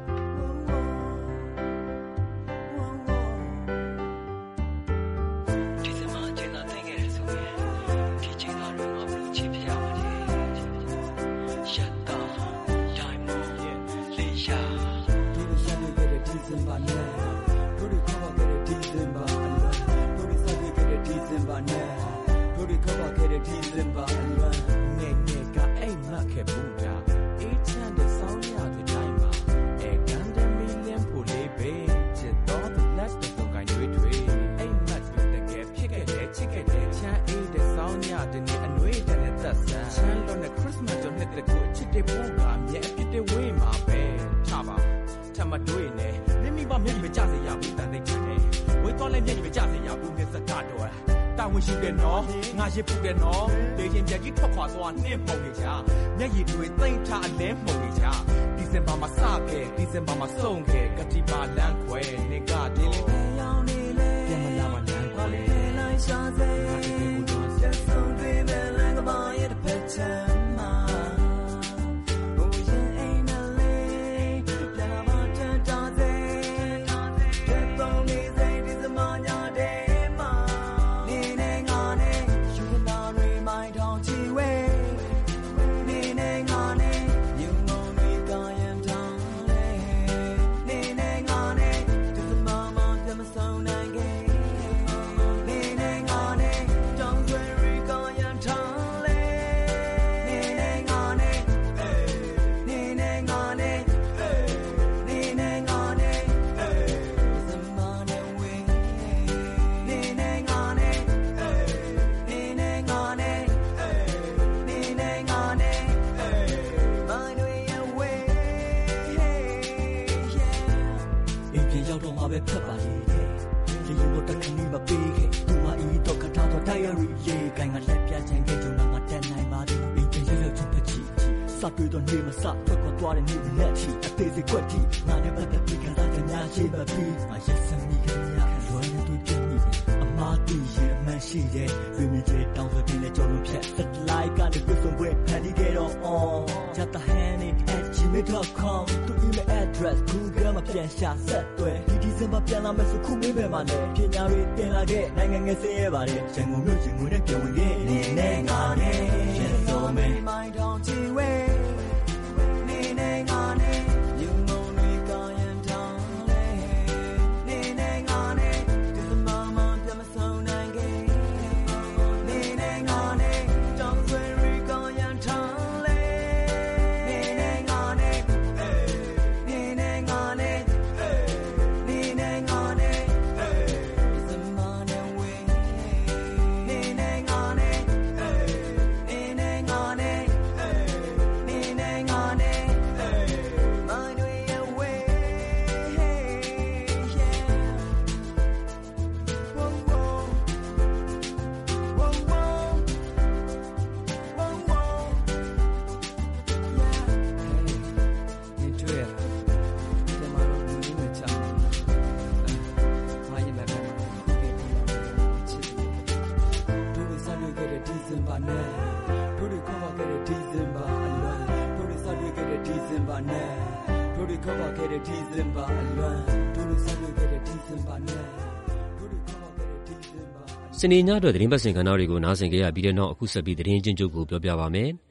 Christmas don't hit the good တဲ့ပူကမြဲဖြစ်တဲ့ဝေးမှာပဲထားပါထမတွေးနေမိမိမမျက်ရည်မကျစေရဘူးတန်သိချင်တယ်ဝေးတော့လည်းမျက်ရည်မကျစေရဘူးမျက်စကားတော့တာဝန်ရှိတယ်နော်ငါရစ်ပူတယ်နော်လေရင်ပြကြီးထွက်ခွာသွားနှင်းပုံနေကြမျက်ရည်တွေသိမ့်ထားအလဲပုံနေကြဒီစင်ဘာမှာစခဲ့ဒီစင်ဘာမှာဆုံးခဲ့ကတိပါလန်းခွဲနေကဒီလေးရောင်းနေလေပြန်မလာမလန်းခွဲလိုက်ရှာစေငါတကယ်ကိုတော့ဆက်ဆုံးတွေမဲ့လန်းကပါရဲ့တစ်ဖက်ချမ်းမှာတွေ့တော့နေမစထွက်ခွာသွားတဲ့နေ့နဲ့ချီအသေးစိတ်ကွက်တီငါနဲ့ပတ်သက်ပြီးခံစားချက်များရှိပါပြီငါရက်စမီကလေးများလွယ်နေတွေ့ပြမိအမားတီရဲ့အမှန်ရှိရဲ့လူမြင့်တဲ့တောင်းဆိုပြင်းတဲ့ကြော်လို့ဖြတ် satellite ကနေပြဆုံးပွဲဖန်တီးခဲ့တော့ on just a hand at gmail dot com သူ email address google မှာပြန်ရှာဆက်သွဲဒီဒီဇင်ဘာပြန်လာမယ်ဆိုခုမေးပဲမှာနဲ့ပညာတွေတင်လာခဲ့နိုင်ငံငယ်စင်းရဲပါတယ်ရန်ကုန်မြို့ရင်ငွေနဲ့ပြန်ဝင်ခဲ့နေနဲ့ငါနဲ့ရက်စုံမယ် my down to way စနေညအတွက်သတင်းပတ်စင်ကဏ္ဍတွေကိုနားဆင်ကြရပြီးတဲ့နောက်အခုဆက်ပြီးသတင်းချင်းချုပ်ကိုပြောပြပါမယ်။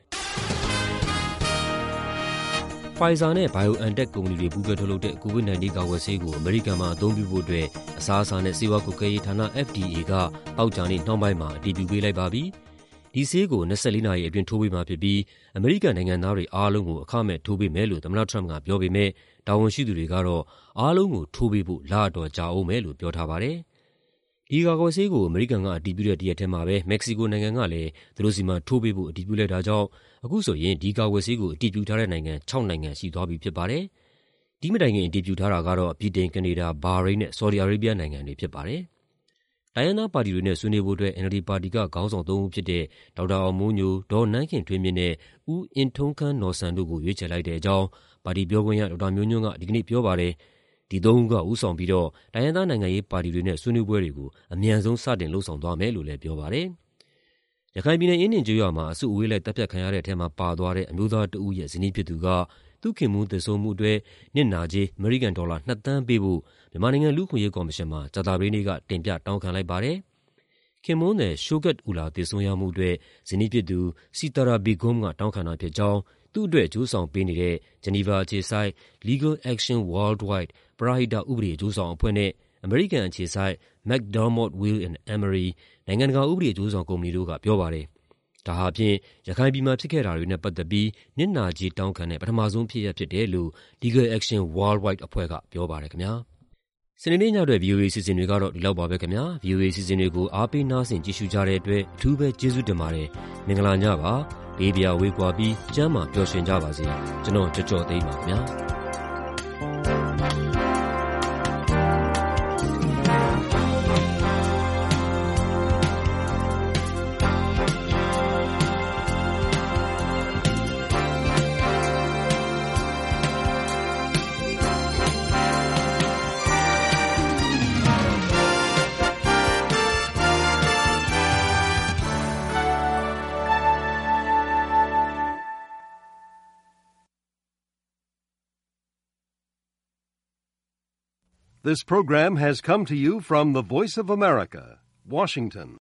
Pfizer နဲ့ BioNTech ကုမ္ပဏီတွေပူးတွဲထုတ်လုပ်တဲ့ ကိုဗစ်-၁၉ ကာကွယ်ဆေးကိုအမေရိကန်မှာအသုံးပြုဖို့အတွက်အစားအစာနဲ့ဆေးဝါးကွပ်ကဲရေးဌာန F D A ကသောကြာနေ့နှောင်းပိုင်းမှာအတည်ပြုပေးလိုက်ပါပြီ။ဒီဆေးကို၂၄နာရီအတွင်းထိုးပေးမှာဖြစ်ပြီးအမေရိကန်နိုင်ငံသားတွေအားလုံးကိုအခမဲ့ထိုးပေးမယ်လို့သမ္မတထရမ့်ပ်ကပြောပေမယ့်တာဝန်ရှိသူတွေကတော့အားလုံးကိုထိုးပေးဖို့လအတော်ကြာဦးမယ်လို့ပြောထားပါတယ်။ ဒီကာကွယ်ဆေးကိုအမေရိကန်ကအတည်ပြုတဲ့တရက်တည်းမှာပဲမက္ကဆီကိုနိုင်ငံကလည်းသူတို့ဆီမှာထိုးပေးဖို့အတည်ပြုလိုက်တာကြောင့်အခုဆိုရင်ဒီကာကွယ်ဆေးကိုအတည်ပြုထားတဲ့နိုင်ငံခြောက်နိုင်ငံရှိသွားပြီဖြစ်ပါတယ်။ဒီမတိုင်ခင်အတည်ပြုထားတာကတော့ဗြိတိန်၊ကနေဒါ၊ဘာရိန်းနဲ့ဆော်ဒီအာရေးဗျနိုင်ငံတွေဖြစ်ပါတယ်။တိုင်းရင်းသားပါတီတွေနဲ့ဆွေးနွေးဖို့အတွက် N L D ပါတီကခေါင်းဆောင်သုံးဦးဖြစ်တဲ့ဒေါက်တာအောင်မိုးညို၊ဒေါ်နန်းခင်ထွေးမြင့်နဲ့ဦးအင်ထုံးခန်းနော်ဆန်တို့ကိုရွေးချယ်လိုက်တဲ့အကြောင်းပါတီပြောခွင့်ရဒေါက်တာမျိုးညွန့်ကဒီကနေ့ပြောပါတယ်။ဒီသုံးဦးကဦးဆောင်ပြီးတော့တိုင်းရင်းသားနိုင်ငံရေးပါတီတွေနဲ့ဆွေးနွေးပွဲတွေကိုအမြန်ဆုံးစတင်လုပ်ဆောင်သွားမယ်လို့လည်းပြောပါတယ်။ရခိုင်ပြည်နယ်အင်းဒင်ကျေးရွာမှာအစုအဝေးလိုက်သတ်ဖြတ်ခံရတဲ့အထဲမှာပါသွားတဲ့အမျိုးသားတဦးရဲ့ဇနီးဖြစ်သူကသူ့ခင်ပွန်းသေဆုံးမှုအတွက်နစ်နာကြေးအမေရိကန်ဒေါ်လာနှစ်သန်းပေးဖို့မြန်မာနိုင်ငံလူ့အခွင့်အရေးကော်မရှင်မှာကြာသပတေးနေ့ကတင်ပြတောင်းခံလိုက်ပါတယ်။ခင်ပွန်းသည်ရှိုဂတ်အူလာသေဆုံးရမှုအတွက်ဇနီးဖြစ်သူစီတာရာဘီဂွမ်ကတောင်းခံတာဖြစ်ကြောင်းသူ့အတွက်အကျိုးဆောင်ပေးနေတဲ့ဂျနီဗာအခြေစိုက် Legal Action Worldwide ပရဟိတဥပဒေအကျိုးဆောင်အဖွဲ့နဲ့အမေရိကန်အခြေစိုက် McDermott Will and Emery နိုင်ငံတကာဥပဒေအကျိုးဆောင်ကုမ္ပဏီတို့ကပြောပါတယ်။ဒါဟာဖြင့်ရခိုင်ပြည်မှာဖြစ်ခဲ့တာတွေနဲ့ပတ်သက်ပြီးနစ်နာကြေးတောင်းခံတဲ့ပထမဆုံးဖြစ်ရပ်ဖြစ်တယ်လို့ Legal Action Worldwide အဖွဲ့ကပြောပါတယ်ခင်ဗျာ။စနေနေ့ညအတွက် ဗီအိုအေ အစီအစဉ်တွေကတော့ဒီလောက်ပါပဲခင်ဗျာ ဗီအိုအေ အစီအစဉ်တွေကိုအားပေးနားဆင်ကြည့်ရှုကြတဲ့အတွက်အထူးပဲကျေးဇူးတင်ပါတယ်မင်္ဂလာညပါဘေးပြာဝေးကွာပြီးကျမ်းမာပျော်ရွှင်ကြပါစေကျွန်တော်ကြော်ကြော်သိမ်းပါခင်ဗျာ This program has come to you from the Voice of America, Washington.